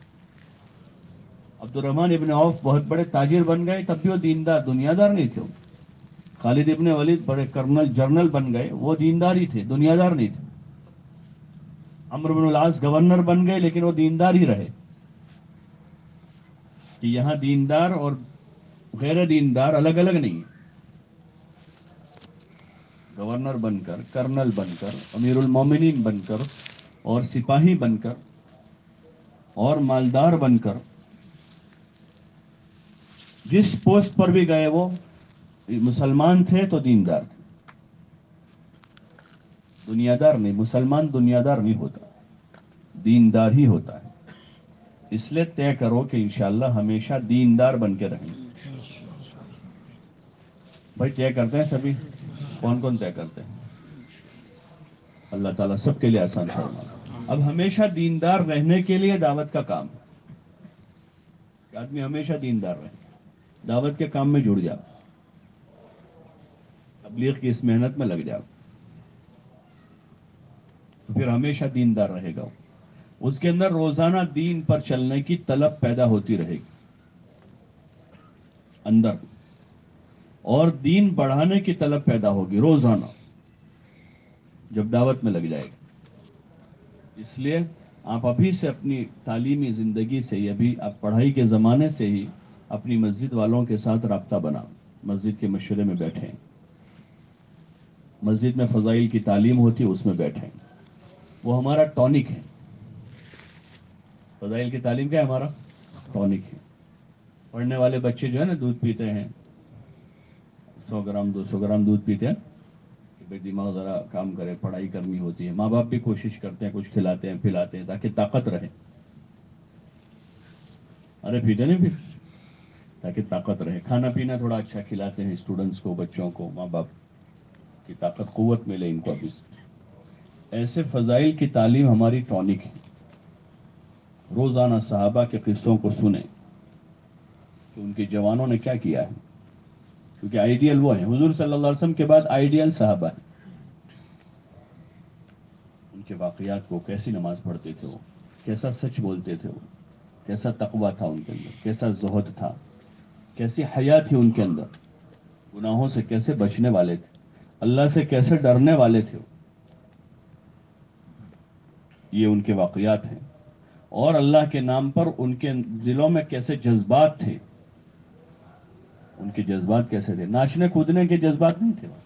عبد الرحمن ابن عوف بہت بڑے تاجر بن گئے، تب بھی وہ دیندار، دنیا دار نہیں تھے۔ خالد ابن ولید بڑے کرنل جنرل بن گئے، وہ دیندار ہی تھے، دنیا دار نہیں تھے۔ عمرو بن العاص گورنر بن گئے، لیکن وہ دیندار ہی رہے۔ کہ یہاں دیندار اور غیر دیندار الگ الگ نہیں ہے۔ گورنر بن کر، کرنل بن کر، امیر المومنین بن کر، اور سپاہی بن کر، اور مالدار بن کر، جس پوسٹ پر بھی گئے وہ مسلمان تھے تو دیندار تھے، دنیا دار نہیں۔ مسلمان دنیا دار نہیں ہوتا، دیندار ہی ہوتا ہے۔ اس لیے طے کرو کہ انشاءاللہ ہمیشہ دیندار بن کے رہیں گے۔ بھائی طے کرتے ہیں سبھی؟ کون کون طے کرتے ہیں؟ اللہ تعالیٰ سب کے لیے آسان فرمائے۔ اب ہمیشہ دیندار رہنے کے لیے دعوت کا کام ہے کہ آدمی ہمیشہ دیندار رہے، دعوت کے کام میں جڑ جاؤ، تبلیغ کی اس محنت میں لگ جاؤ، تو پھر ہمیشہ دیندار رہے گا۔ اس کے اندر روزانہ دین پر چلنے کی طلب پیدا ہوتی رہے گی اندر، اور دین بڑھانے کی طلب پیدا ہوگی روزانہ جب دعوت میں لگ جائے گی۔ اس لیے آپ ابھی سے اپنی تعلیمی زندگی سے ہی، ابھی آپ پڑھائی کے زمانے سے ہی اپنی مسجد والوں کے ساتھ رابطہ بناؤ، مسجد کے مشورے میں بیٹھیں، مسجد میں فضائل کی تعلیم ہوتی ہے اس میں بیٹھیں، وہ ہمارا ٹونک ہے۔ فضائل کی تعلیم کیا ہے؟ ہمارا ٹونک ہے۔ پڑھنے والے بچے جو ہے نا دودھ پیتے ہیں، سو گرام دو سو گرام دودھ پیتے ہیں کہ بھائی دماغ ذرا کام کرے، پڑھائی کرنی ہوتی ہے، ماں باپ بھی کوشش کرتے ہیں کچھ کھلاتے ہیں پلاتے ہیں تاکہ طاقت رہے۔ ارے پیتے نہیں پھر تاکہ طاقت رہے، کھانا پینا تھوڑا اچھا کھلاتے ہیں اسٹوڈنٹس کو، بچوں کو، ماں باپ کی طاقت قوت ملے ان کو ابھی سے۔ ایسے فضائل کی تعلیم ہماری ٹونک ہے۔ روزانہ صحابہ کے قصوں کو سنیں کہ ان کے جوانوں نے کیا کیا ہے، کیونکہ آئیڈیل وہ ہے۔ حضور صلی اللہ علیہ وسلم کے بعد آئیڈیل صحابہ ہے۔ ان کے واقعات کو، کیسی نماز پڑھتے تھے وہ، کیسا سچ بولتے تھے وہ، کیسا تقوی تھا ان کے اندر، کیسا زہد تھا، کیسی حیا تھی ان کے اندر، گناہوں سے کیسے بچنے والے تھے، اللہ سے کیسے ڈرنے والے تھے. یہ ان کے واقعات ہیں. اور اللہ کے نام پر ان کے دلوں میں کیسے جذبات تھے، ان کے جذبات کیسے تھے. ناچنے کودنے کے جذبات نہیں تھے.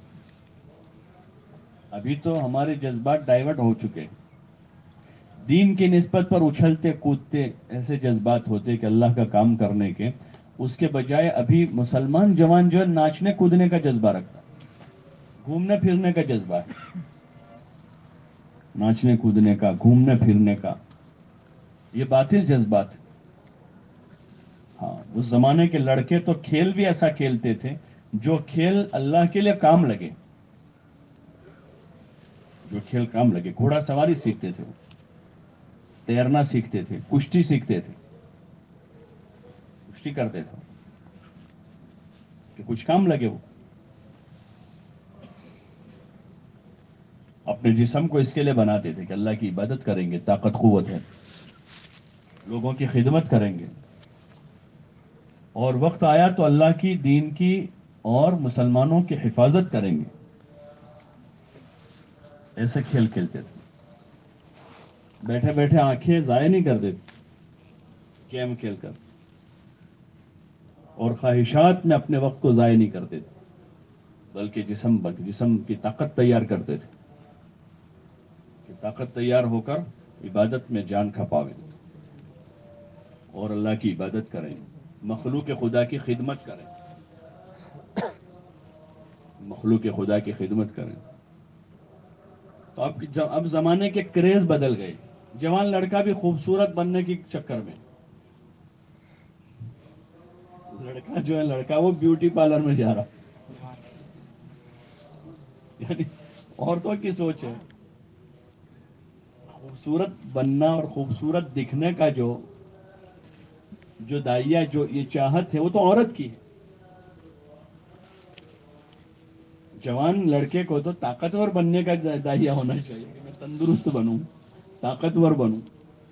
ابھی تو ہمارے جذبات ڈائیورٹ ہو چکے ہیں. دین کی نسبت پر اچھلتے کودتے ایسے جذبات ہوتے کہ اللہ کا کام کرنے کے، اس کے بجائے ابھی مسلمان جوان جو ہے ناچنے کودنے کا جذبہ رکھتا ہے، گھومنے پھرنے کا جذبہ ہے. ناچنے کودنے کا، گھومنے پھرنے کا، یہ باطل جذبات. ہاں، اس زمانے کے لڑکے تو کھیل بھی ایسا کھیلتے تھے جو کھیل اللہ کے لیے کام لگے، جو کھیل کام لگے. گھوڑا سواری سیکھتے تھے وہ، تیرنا سیکھتے تھے، کشتی سیکھتے تھے، کشتی کرتے تھے کہ کچھ کام لگے. وہ اپنے جسم کو اس کے لیے بناتے تھے کہ اللہ کی عبادت کریں گے، طاقت قوت ہے، لوگوں کی خدمت کریں گے، اور وقت آیا تو اللہ کی دین کی اور مسلمانوں کی حفاظت کریں گے. ایسے کھیل کھیلتے تھے. بیٹھے بیٹھے آنکھیں ضائع نہیں کر دیتے گیم کھیل کر، اور خواہشات میں اپنے وقت کو ضائع نہیں کرتے تھے، بلکہ جسم جسم کی طاقت تیار کرتے تھے کہ طاقت تیار ہو کر عبادت میں جان کھپاویں اور اللہ کی عبادت کریں، مخلوق خدا کی خدمت کریں، مخلوق خدا کی خدمت کریں. تو اب اب زمانے کے کریز بدل گئے. جوان لڑکا بھی خوبصورت بننے کے چکر میں، لڑکا جو ہے لڑکا وہ بیوٹی پارلر میں جا رہا. یعنی عورتوں کی سوچ ہے خوبصورت بننا اور خوبصورت دکھنے کا، جو جو دائیا جو یہ چاہت ہے وہ تو عورت کی ہے. جوان لڑکے کو تو طاقتور بننے کا دائیا ہونا چاہیے کہ میں تندرست بنوں، طاقتور بنوں،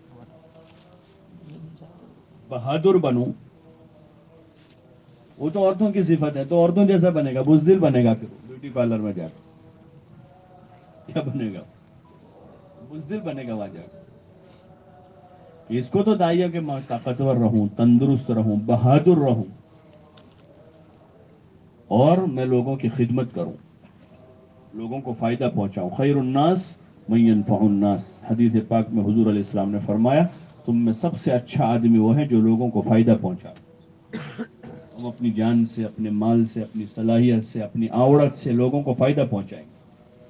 بہادر بنوں. وہ تو عورتوں کی صفت ہے، تو عورتوں جیسا بنے گا، بزدل بنے گا. پھر بیوٹی پارلر میں جا کے کیا بنے گا؟ بزدل بنے گا وہاں جا کے. اس کو تو دائیا کہ میں طاقتور رہوں، تندرست رہوں، بہادر رہوں، اور میں لوگوں کی خدمت کروں، لوگوں کو فائدہ پہنچاؤں. خیر الناس من ينفع الناس، حدیث پاک میں حضور علیہ السلام نے فرمایا تم میں سب سے اچھا آدمی وہ ہے جو لوگوں کو فائدہ پہنچا. ہم اپنی جان سے، اپنے مال سے، اپنی صلاحیت سے، اپنی آوڑت سے لوگوں کو فائدہ پہنچائیں گے،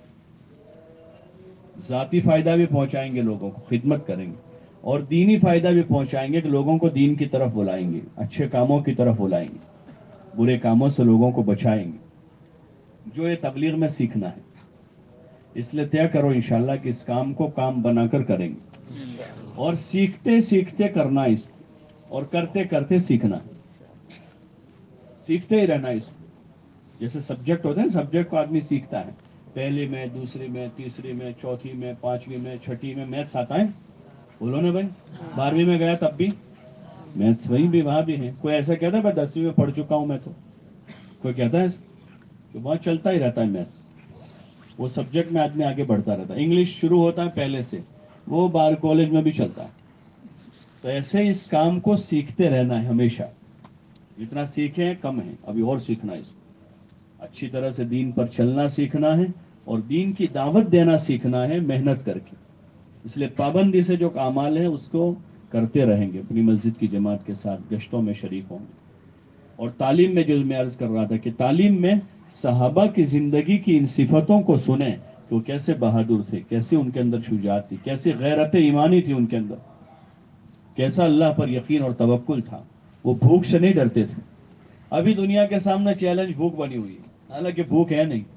ذاتی فائدہ بھی پہنچائیں گے، لوگوں کو خدمت کریں گے، اور دینی فائدہ بھی پہنچائیں گے کہ لوگوں کو دین کی طرف بلائیں گے، اچھے کاموں کی طرف بلائیں گے، برے کاموں سے لوگوں کو بچائیں گے. جو یہ تبلیغ میں سیکھنا ہے، اس لیے طے کرو انشاءاللہ کہ اس کام کو کام بنا کر کریں گے، اور سیکھتے سیکھتے کرنا اس کو، اور کرتے کرتے سیکھنا، سیکھتے ہی رہنا اس کو. جیسے سبجیکٹ ہوتے ہیں، سبجیکٹ کو آدمی سیکھتا ہے، پہلی میں، دوسری میں، تیسری میں، چوتھی میں، پانچویں میں، چھٹی میں میتھس آتا ہے. بولو نا بھائی. بارہویں میں گیا تب بھی میتھس، وہیں بھی وہاں بھی ہے. کوئی ایسا کہتا ہے میں دسویں میں پڑھ چکا ہوں میں تو؟ کوئی کہتا ہے کہ وہاں چلتا ہی رہتا ہے میتھس. وہ سبجیکٹ میں آدمی آگے بڑھتا رہتا ہے. انگلش شروع ہوتا ہے پہلے سے، وہ بار کالج میں بھی چلتا ہے. تو ایسے اس کام کو سیکھتے رہنا ہے ہمیشہ. جتنا سیکھیں کم ہے، ابھی اور سیکھنا ہے اس کو. اچھی طرح سے دین پر چلنا سیکھنا ہے، اور دین کی دعوت دینا سیکھنا ہے محنت کر کے. اس لیے پابندی سے جو اعمال ہیں اس کو کرتے رہیں گے، اپنی مسجد کی جماعت کے ساتھ گشتوں میں شریک ہوں گے. اور تعلیم میں جو میں عرض کر رہا تھا کہ تعلیم میں صحابہ کی زندگی کی ان صفتوں کو سنیں کہ وہ کیسے بہادر تھے، کیسے ان کے اندر شجاعت تھی، کیسی غیرت ایمانی تھی ان کے اندر، کیسا اللہ پر یقین اور توکل تھا. وہ بھوک سے نہیں ڈرتے تھے. ابھی دنیا کے سامنے چیلنج بھوک بنی ہوئی ہے، حالانکہ بھوک ہے نہیں.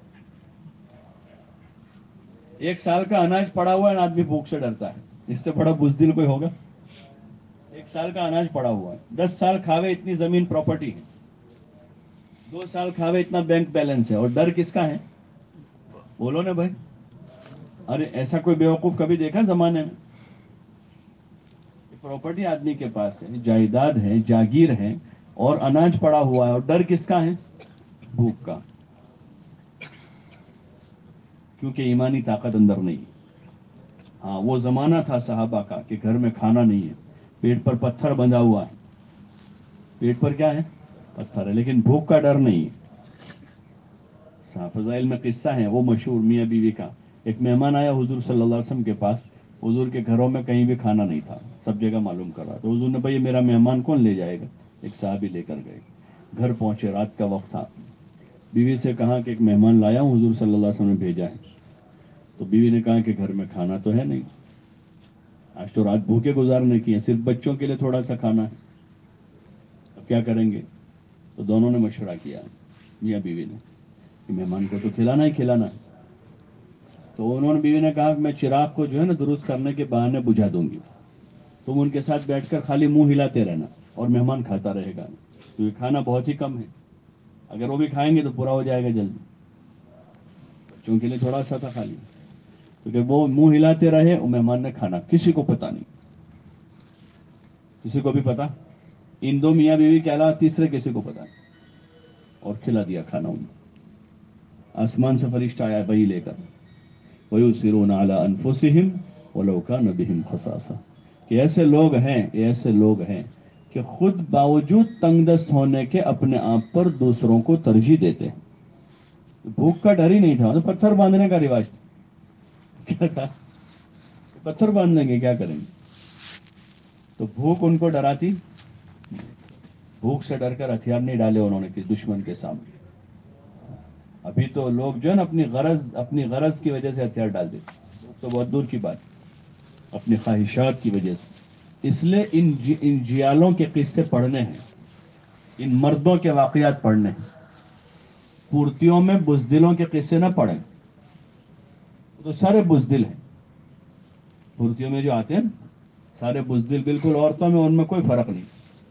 ایک سال کا اناج پڑا ہوا ہے، آدمی بھوک سے ڈرتا ہے. اس سے بڑا بزدل کوئی ہوگا؟ ایک سال کا اناج پڑا ہوا ہے، دس سال کھاوے اتنی زمین پراپرٹی ہے، دو سال کھاوے اتنا بینک بیلنس ہے، اور ڈر کس کا ہے؟ بولو نا بھائی. ارے ایسا کوئی بیوقوف کبھی دیکھا زمانے میں؟ پراپرٹی آدمی کے پاس ہے، جائیداد ہے، جاگیر ہے، اور اناج پڑا ہوا ہے، اور ڈر کس کا ہے؟ بھوک کا، کیونکہ ایمانی طاقت اندر نہیں ہے۔ ہاں وہ زمانہ تھا صحابہ کا کہ گھر میں کھانا نہیں ہے، پیٹ پر پتھر بندھا ہوا ہے، پیٹ پر کیا ہے؟ پتھر ہے، لیکن بھوک کا ڈر نہیں ہے۔ فضائل میں قصہ ہے وہ مشہور میاں بیوی کا۔ ایک مہمان آیا حضور صلی اللہ علیہ وسلم کے پاس، حضور کے گھروں میں کہیں بھی کھانا نہیں تھا، سب جگہ معلوم کر رہا تو حضور نے بھائی میرا مہمان کون لے جائے گا؟ ایک صحابی لے کر گئے، گھر پہنچے، رات کا وقت تھا، بیوی سے کہا کہ ایک مہمان لایا ہوں، حضور صلی اللہ علیہ وسلم نے بھیجا ہے۔ تو بیوی نے کہا کہ گھر میں کھانا تو ہے نہیں، آج تو رات بھوکے گزارنے کی ہے، صرف بچوں کے لیے تھوڑا سا کھانا ہے، اب کیا کریں گے؟ تو دونوں نے مشورہ کیا، میاں بیوی نے، کہ مہمان کو تو کھلانا ہی کھلانا ہے۔ تو انہوں نے، بیوی نے کہا کہ میں چراغ کو جو ہے نا درست کرنے کے بہانے بجھا دوں گی، تم ان کے ساتھ بیٹھ کر خالی منہ ہلاتے رہنا اور مہمان کھاتا رہے گا، کیونکہ کھانا بہت ہی کم ہے، اگر وہ بھی کھائیں گے تو پورا ہو جائے گا جلدی، بچوں کے لیے تھوڑا سا تھا خالی، کیونکہ وہ منہ ہلاتے رہے اور مہمان نے کھانا، کسی کو پتا نہیں، کسی کو بھی پتا، ان دو میاں بیوی کے علاوہ تیسرے کسی کو پتا نہیں، اور کھلا دیا کھانا انہیں۔ آسمان سے فرشتہ آیا بہی لے کر، وَيُؤْثِرُونَ عَلَىٰ أَنفُسِهِمْ وَلَوْ كَانَ بِهِمْ خَصَاصَةٌ، کہ ایسے لوگ ہیں، یہ ایسے لوگ ہیں کہ خود باوجود تنگ دست ہونے کے اپنے آپ پر دوسروں کو ترجیح دیتے ہیں۔ بھوک کا ڈر ہی نہیں تھا، تو پتھر باندھنے کا رواج تھا، کیا تھا؟ پتھر باندھ لیں گے، کیا کریں گے؟ تو بھوک ان کو ڈراتی، بھوک سے ڈر کر ہتھیار نہیں ڈالے انہوں نے کہ دشمن کے سامنے۔ ابھی تو لوگ جو ہے نا اپنی غرض اپنی غرض کی وجہ سے ہتھیار ڈال دیتے، بھوک تو بہت دور کی بات، اپنی خواہشات کی وجہ سے۔ اس لیے ان جی ان جیالوں کے قصے پڑھنے ہیں، ان مردوں کے واقعات پڑھنے ہیں، پورتیوں میں بزدلوں کے قصے نہ پڑھیں، وہ تو سارے بزدل ہیں، پورتیوں میں جو آتے ہیں سارے بزدل، بالکل عورتوں میں ان میں کوئی فرق نہیں،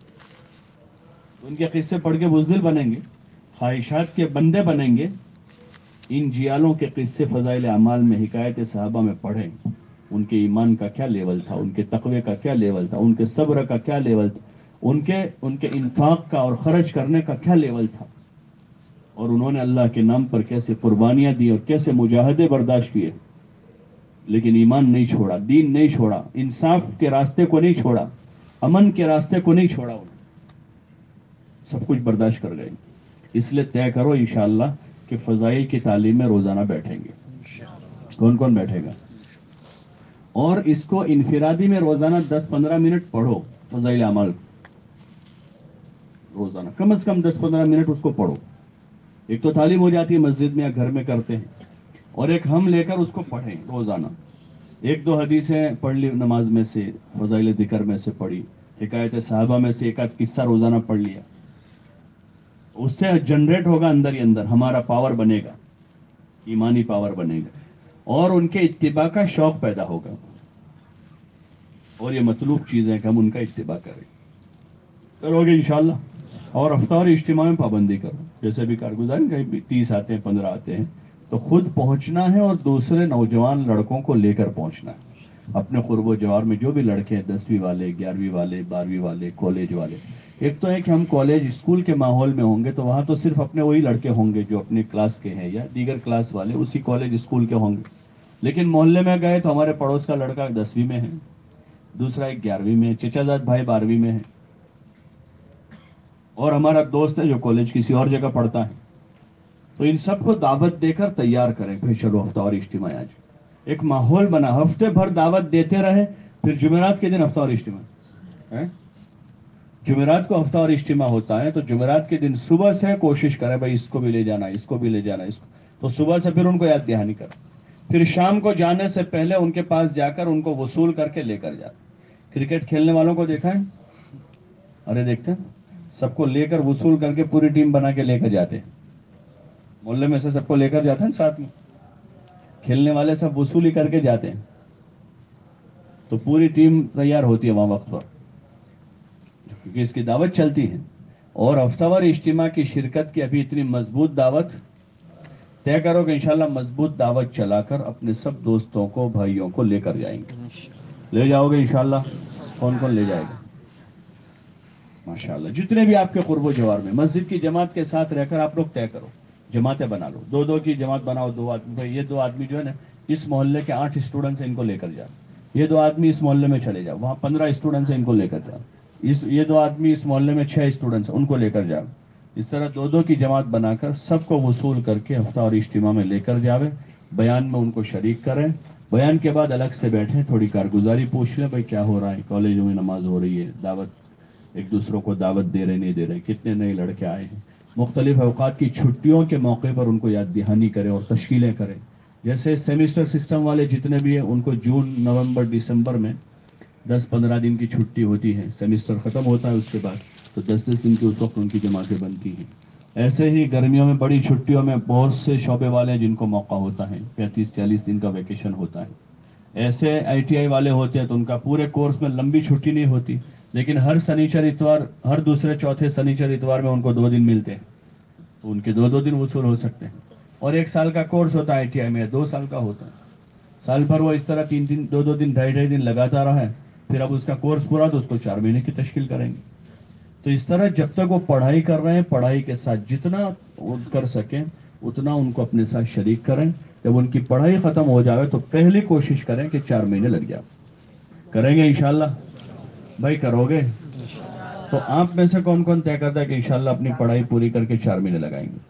ان کے قصے پڑھ کے بزدل بنیں گے، خواہشات کے بندے بنیں گے۔ ان جیالوں کے قصے فضائل اعمال میں، حکایت صحابہ میں پڑھیں، ان کے ایمان کا کیا لیول تھا، ان کے تقوی کا کیا لیول تھا، ان کے صبر کا کیا لیول تھا، ان کے ان کے انفاق کا اور خرچ کرنے کا کیا لیول تھا، اور انہوں نے اللہ کے نام پر کیسے قربانیاں دی اور کیسے مجاہدے برداشت کیے، لیکن ایمان نہیں چھوڑا، دین نہیں چھوڑا، انصاف کے راستے کو نہیں چھوڑا، امن کے راستے کو نہیں چھوڑا، انہوں سب کچھ برداشت کر گئے۔ اس لیے طے کرو انشاءاللہ کہ فضائل کی تعلیم میں روزانہ بیٹھیں گے، کون کون بیٹھے گا؟ اور اس کو انفرادی میں روزانہ دس پندرہ منٹ پڑھو، فضائل اعمال روزانہ کم از کم دس پندرہ منٹ اس کو پڑھو۔ ایک تو تعلیم ہو جاتی ہے مسجد میں یا گھر میں کرتے ہیں، اور ایک ہم لے کر اس کو پڑھیں روزانہ، ایک دو حدیثیں پڑھ لی نماز میں سے، فضائل ذکر میں سے پڑھی، حکایت صحابہ میں سے ایک آدھ قصہ روزانہ پڑھ لیا، اس سے جنریٹ ہوگا اندر ہی اندر، ہمارا پاور بنے گا، ایمانی پاور بنے گا، اور ان کے اتباع کا شوق پیدا ہوگا، اور یہ مطلوب چیز ہے کہ ہم ان کا اتباع کریں، کرو گے انشاءاللہ۔ اور افطار اجتماع میں پابندی کرو، جیسے بھی کارگزار کہیں بھی تیس آتے ہیں، پندرہ آتے ہیں، تو خود پہنچنا ہے اور دوسرے نوجوان لڑکوں کو لے کر پہنچنا ہے، اپنے قرب و جوار میں جو بھی لڑکے ہیں، دسویں والے، گیارہویں والے، بارہویں والے، کالج والے۔ ایک تو ہے کہ ہم کالج اسکول کے ماحول میں ہوں گے تو وہاں تو صرف اپنے وہی لڑکے ہوں گے جو اپنے کلاس کے ہیں، یا دیگر کلاس والے اسی کالج اسکول کے ہوں گے، لیکن محلے میں گئے تو ہمارے پڑوس کا لڑکا دسویں میں ہے، دوسرا ایک گیارہویں میں ہے، چچا زاد بھائی بارہویں میں ہے، اور ہمارا دوست ہے جو کالج کسی اور جگہ پڑھتا ہے، تو ان سب کو دعوت دے کر تیار کریں، پھر چلو افطار اجتماع آج ایک ماحول بنا، ہفتے بھر دعوت دیتے رہے، پھر جمعرات کے دن افطار اجتماع ہے، جمعرات کو افطار اجتماع ہوتا ہے، تو جمعرات کے دن صبح سے کوشش کرے بھائی اس کو بھی لے جانا، اس کو بھی لے جانا، اس کو، تو صبح سے پھر ان کو یاد دہانی کر، پھر شام کو جانے سے پہلے ان کے پاس جا کر ان کو وصول کر کے لے کر جا۔ کرکٹ کھیلنے والوں کو دیکھا ہے؟ ارے دیکھتے ہیں، سب کو لے کر وصول کر کے پوری ٹیم بنا کے لے کر جاتے ہیں، محلے میں سے سب کو لے کر جاتے ہیں ساتھ میں، کھیلنے والے سب وصولی کر کے جاتے ہیں، تو پوری ٹیم تیار ہوتی ہے وہاں وقت پر، کیونکہ اس کی دعوت چلتی ہے۔ اور ہفتہ وار اجتماع کی شرکت کی ابھی اتنی مضبوط دعوت طے کرو کہ انشاءاللہ مضبوط دعوت چلا کر اپنے سب دوستوں کو، بھائیوں کو لے کر جائیں گے، لے جاؤ گے انشاءاللہ؟ کون کون لے جائے گا؟ ماشاءاللہ جتنے بھی آپ کے قرب و جوار میں مسجد کی جماعت کے ساتھ رہ کر آپ لوگ طے کرو، جماعتیں بنا لو، دو دو کی جماعت بناؤ، دو آدمی بھائی یہ دو آدمی جو ہے نا اس محلے کے آٹھ اسٹوڈنٹس ہیں ان کو لے کر جاؤ، یہ دو آدمی اس محلے میں چلے جاؤ، وہاں پندرہ اسٹوڈنٹس ہیں ان کو لے کر جاؤ، اس یہ دو آدمی اس محلے میں چھ اسٹوڈنٹس ان کو لے کر جاؤ، اس طرح دو دو کی جماعت بنا کر سب کو وصول کر کے ہفتہ اور اجتماع میں لے کر جاوے، بیان میں ان کو شریک کریں، بیان کے بعد الگ سے بیٹھیں، تھوڑی کارگزاری پوچھ لیں بھائی کیا ہو رہا ہے، کالجوں میں نماز ہو رہی ہے، دعوت ایک دوسروں کو دعوت دے رہے نہیں دے رہے، کتنے نئے لڑکے آئے ہیں، مختلف اوقات کی چھٹیوں کے موقع پر ان کو یاد دہانی کریں اور تشکیلیں کریں، جیسے سیمسٹر سسٹم والے جتنے بھی ہیں ان کو جون نومبر دسمبر میں دس پندرہ دن کی چھٹی ہوتی ہے، سیمسٹر ختم ہوتا ہے اس کے بعد تو دس دس دن کی اس وقت ان کی جماعتیں بنتی ہیں۔ ایسے ہی گرمیوں میں بڑی چھٹیوں میں بہت سے شعبے والے ہیں جن کو موقع ہوتا ہے، پینتیس چالیس دن کا ویکیشن ہوتا ہے، ایسے آئی ٹی آئی والے ہوتے ہیں تو ان کا پورے کورس میں لمبی چھٹی نہیں ہوتی، لیکن ہر سنیچر اتوار ہر دوسرے چوتھے سنیچر اتوار میں ان کو دو دن ملتے ہیں تو ان کے دو دو دن وصول ہو سکتے ہیں، اور ایک سال کا کورس ہوتا ہے آئی ٹی آئی میں، دو سال کا ہوتا ہے، سال بھر وہ اس طرح تین دن دو دو دن ڈھائی ڈھائی دن لگاتا رہا ہے، پھر اب اس کا کورس پورا تو اس کو چار مہینے کی تشکیل کریں گے۔ تو اس طرح جب تک وہ پڑھائی کر رہے ہیں پڑھائی کے ساتھ جتنا وہ کر سکیں اتنا ان کو اپنے ساتھ شریک کریں، جب ان کی پڑھائی ختم ہو جائے تو پہلی کوشش کریں کہ چار مہینے لگ جائے، کریں گے انشاءاللہ؟ بھائی کرو گے؟ تو آپ میں سے کون کون طے کرتا ہے کہ انشاءاللہ اپنی پڑھائی پوری کر کے چار مہینے لگائیں گے؟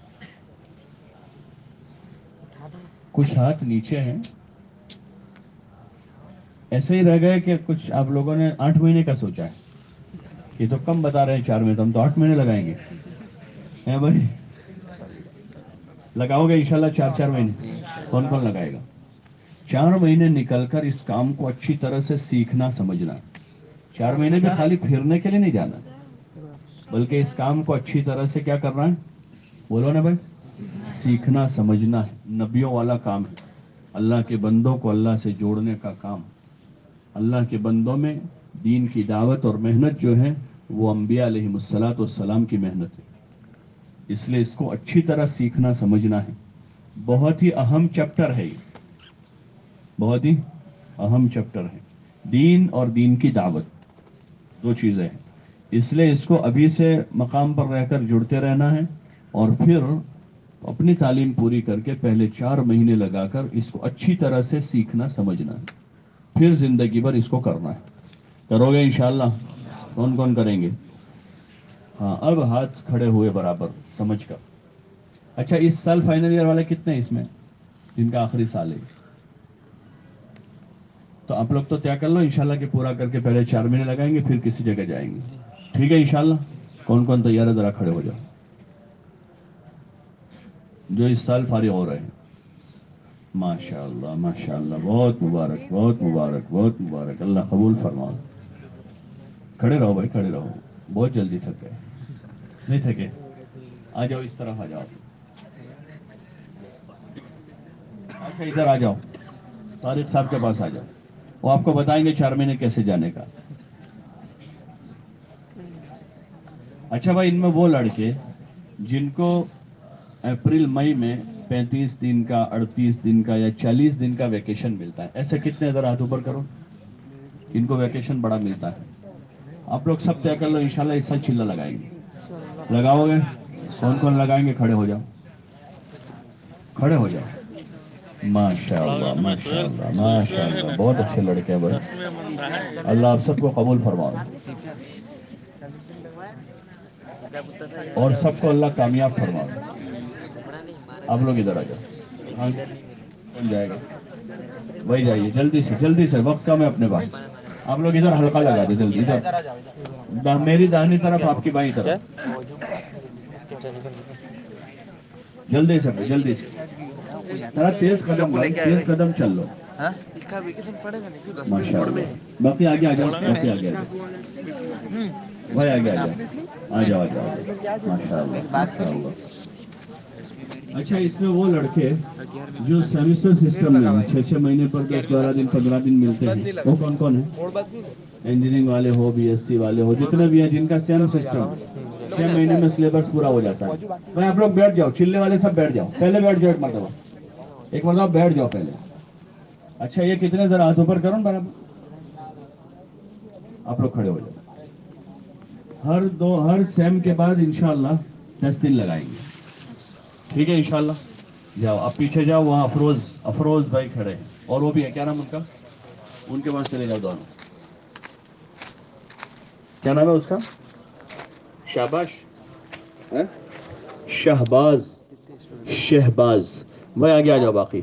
کچھ ہاتھ نیچے ہیں، ایسے ہی رہ گئے کہ کچھ آپ لوگوں نے آٹھ مہینے کا سوچا ہے؟ یہ تو کم بتا رہے ہیں چار مہینے، تو ہم تو آٹھ مہینے لگائیں گے، ہیں بھائی؟ لگاؤ گے انشاءاللہ چار چار مہینے؟ کون کون لگائے گا؟ چار مہینے نکل کر اس کام کو اچھی طرح سے سیکھنا سمجھنا، چار مہینے بھی خالی پھرنے کے لیے نہیں جانا بلکہ اس کام کو اچھی طرح سے کیا کرنا ہے؟ بولو نا بھائی، سیکھنا سمجھنا ہے، نبیوں والا کام ہے، اللہ کے بندوں کو اللہ سے جوڑنے کا کام، اللہ کے بندوں میں دین کی دعوت اور محنت جو ہے وہ انبیاء علیہ الصلوۃ والسلام کی محنت ہے، اس لیے اس کو اچھی طرح سیکھنا سمجھنا ہے، بہت ہی اہم چیپٹر ہے یہ، بہت ہی اہم چیپٹر ہے، دین اور دین کی دعوت دو چیزیں ہیں، اس لیے اس کو ابھی سے مقام پر رہ کر جڑتے رہنا ہے، اور پھر اپنی تعلیم پوری کر کے پہلے چار مہینے لگا کر اس کو اچھی طرح سے سیکھنا سمجھنا ہے، پھر زندگی بھر اس کو کرنا ہے، کرو گے انشاءاللہ؟ کون کون کریں گے؟ ہاں اب ہاتھ کھڑے ہوئے برابر سمجھ کر۔ اچھا اس سال فائنل ایئر والے کتنے ہیں اس میں جن کا آخری سال ہے؟ تو آپ لوگ تو طے کر لو انشاءاللہ کہ پورا کر کے پہلے چار مہینے لگائیں گے پھر کسی جگہ جائیں گے، ٹھیک ہے انشاءاللہ؟ کون کون تیار ہے ذرا کھڑے ہو جاؤ جو اس سال فارغ ہو رہے ہیں۔ ماشاءاللہ ماشاءاللہ، بہت مبارک بہت مبارک بہت مبارک، اللہ قبول فرماؤ۔ کھڑے رہو بھائی کھڑے رہو، بہت جلدی تھک گئے، نہیں تھکے؟ آ جاؤ اس طرف آ جاؤ، اچھا ادھر آ جاؤ، طارق صاحب کے پاس آ جاؤ، وہ آپ کو بتائیں گے چار مہینے کیسے جانے کا۔ اچھا بھائی ان میں وہ لڑکے جن کو اپریل مئی میں پینتیس دن کا اڑتیس دن کا یا چالیس دن کا ویکیشن ملتا ہے، ایسے کتنے ذرا ہاتھ اوپر کرو ان کو ویکیشن بڑا ملتا ہے؟ آپ لوگ سب طے کر لو انشاءاللہ اس سال چلہ لگائیں گے، لگاؤ گے؟ کون کون لگائیں گے؟ کھڑے ہو جاؤ کھڑے ہو جاؤ، ماشاء اللہ ماشاء اللہ ماشاء اللہ، بہت اچھے لڑکے ہیں بھائی، اللہ آپ سب کو قبول فرماؤ اور سب کو اللہ کامیاب فرماؤ۔ آپ لوگ ادھر آ جاؤ، ہاں کون جائے گا؟ وہی جائیے جلدی سے جلدی سے، وقت کم ہے اپنے پاس، آپ لوگ ادھر حلقہ لگا دیں جلدی، ادھر میری داہنی طرف آپ کی بائیں طرف، جلدی سے بھائی جلدی سے، ذرا تیز قدم بھائی تیز قدم چل لو، ماشاء اللہ، باقی آگے آ جاؤ، باقی آگے آ جاؤ بھائی، آگے آ جاؤ آ جاؤ آ جاؤ آ جاؤ، ماشاء اللہ ماشاء اللہ۔ اچھا اس میں وہ لڑکے جو سیمسٹر سسٹم میں ہیں، چھ چھ مہینے پر دس بارہ دن پندرہ دن ملتے ہیں، وہ کون کون ہیں؟ انجینئرنگ والے ہو، بی ایس سی والے ہو، جتنے بھی ہیں جن کا سیم سسٹم چھ مہینے میں سلیبس پورا ہو جاتا ہے، بھائی آپ لوگ بیٹھ جاؤ، چلنے والے سب بیٹھ جاؤ، پہلے بیٹھ جاؤ ایک مرتبہ، ایک مرتبہ بیٹھ جاؤ پہلے۔ اچھا یہ کتنے ذرا ہاتھ اوپر کرو برابر، آپ لوگ کھڑے ہو جائیں. ہر دو ہر سیم کے بعد انشاءاللہ دس دن لگائیں گے. ٹھیک ہے انشاءاللہ. جاؤ آپ پیچھے جاؤ, وہاں افروز افروز بھائی کھڑے ہیں, اور وہ بھی ہے, کیا نام ان کا, ان کے پاس چلے جاؤ دونوں. کیا نام ہے اس کا, شاباش, شہباز, شہباز بھائی آگے آ جاؤ. باقی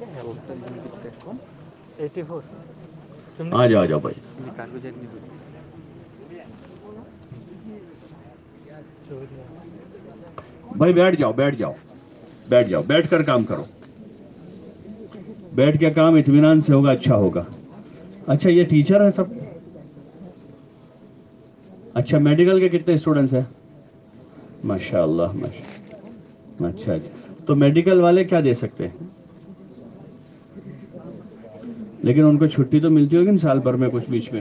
ایٹی فور آ جاؤ, آ جاؤ بھائی. بھائی بیٹھ جاؤ, بیٹھ جاؤ, بیٹھ جاؤ, بیٹھ کر کام کرو. بیٹھ کے کام اطمینان سے ہوگا, اچھا ہوگا. اچھا یہ ٹیچر ہے سب. اچھا میڈیکل کے کتنے اسٹوڈنٹس ہیں؟ ماشاء اللہ ماشاء. اچھا اچھا, تو میڈیکل والے کیا دے سکتے ہیں؟ لیکن ان کو چھٹی تو ملتی ہوگی نا سال بھر میں کچھ بیچ میں.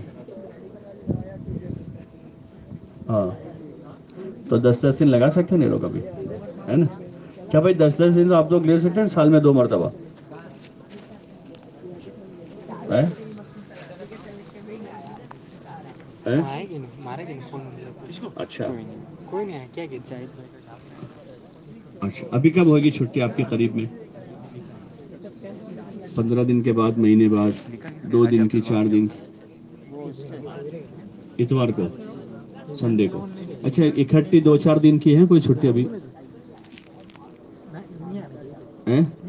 ہاں تو دس دس دن لگا سکتے ہیں یہ لوگ ابھی, ہے نا. کیا بھائی دس دس دن تو آپ لوگ لے سکتے ہیں سال میں دو مرتبہ. ہے آئے گی نہیں, مارے گی نہیں فون. اچھا کوئی نہیں ہے کیا کہ اچھا, ابھی کب ہوگی چھٹی آپ کے قریب میں؟ پندرہ دن کے بعد, مہینے بعد, دو دن کی, چار دن, اتوار کو, سنڈے کو. اچھا اکٹھی دو چار دن کی ہے کوئی چھٹی ابھی؟ ہیں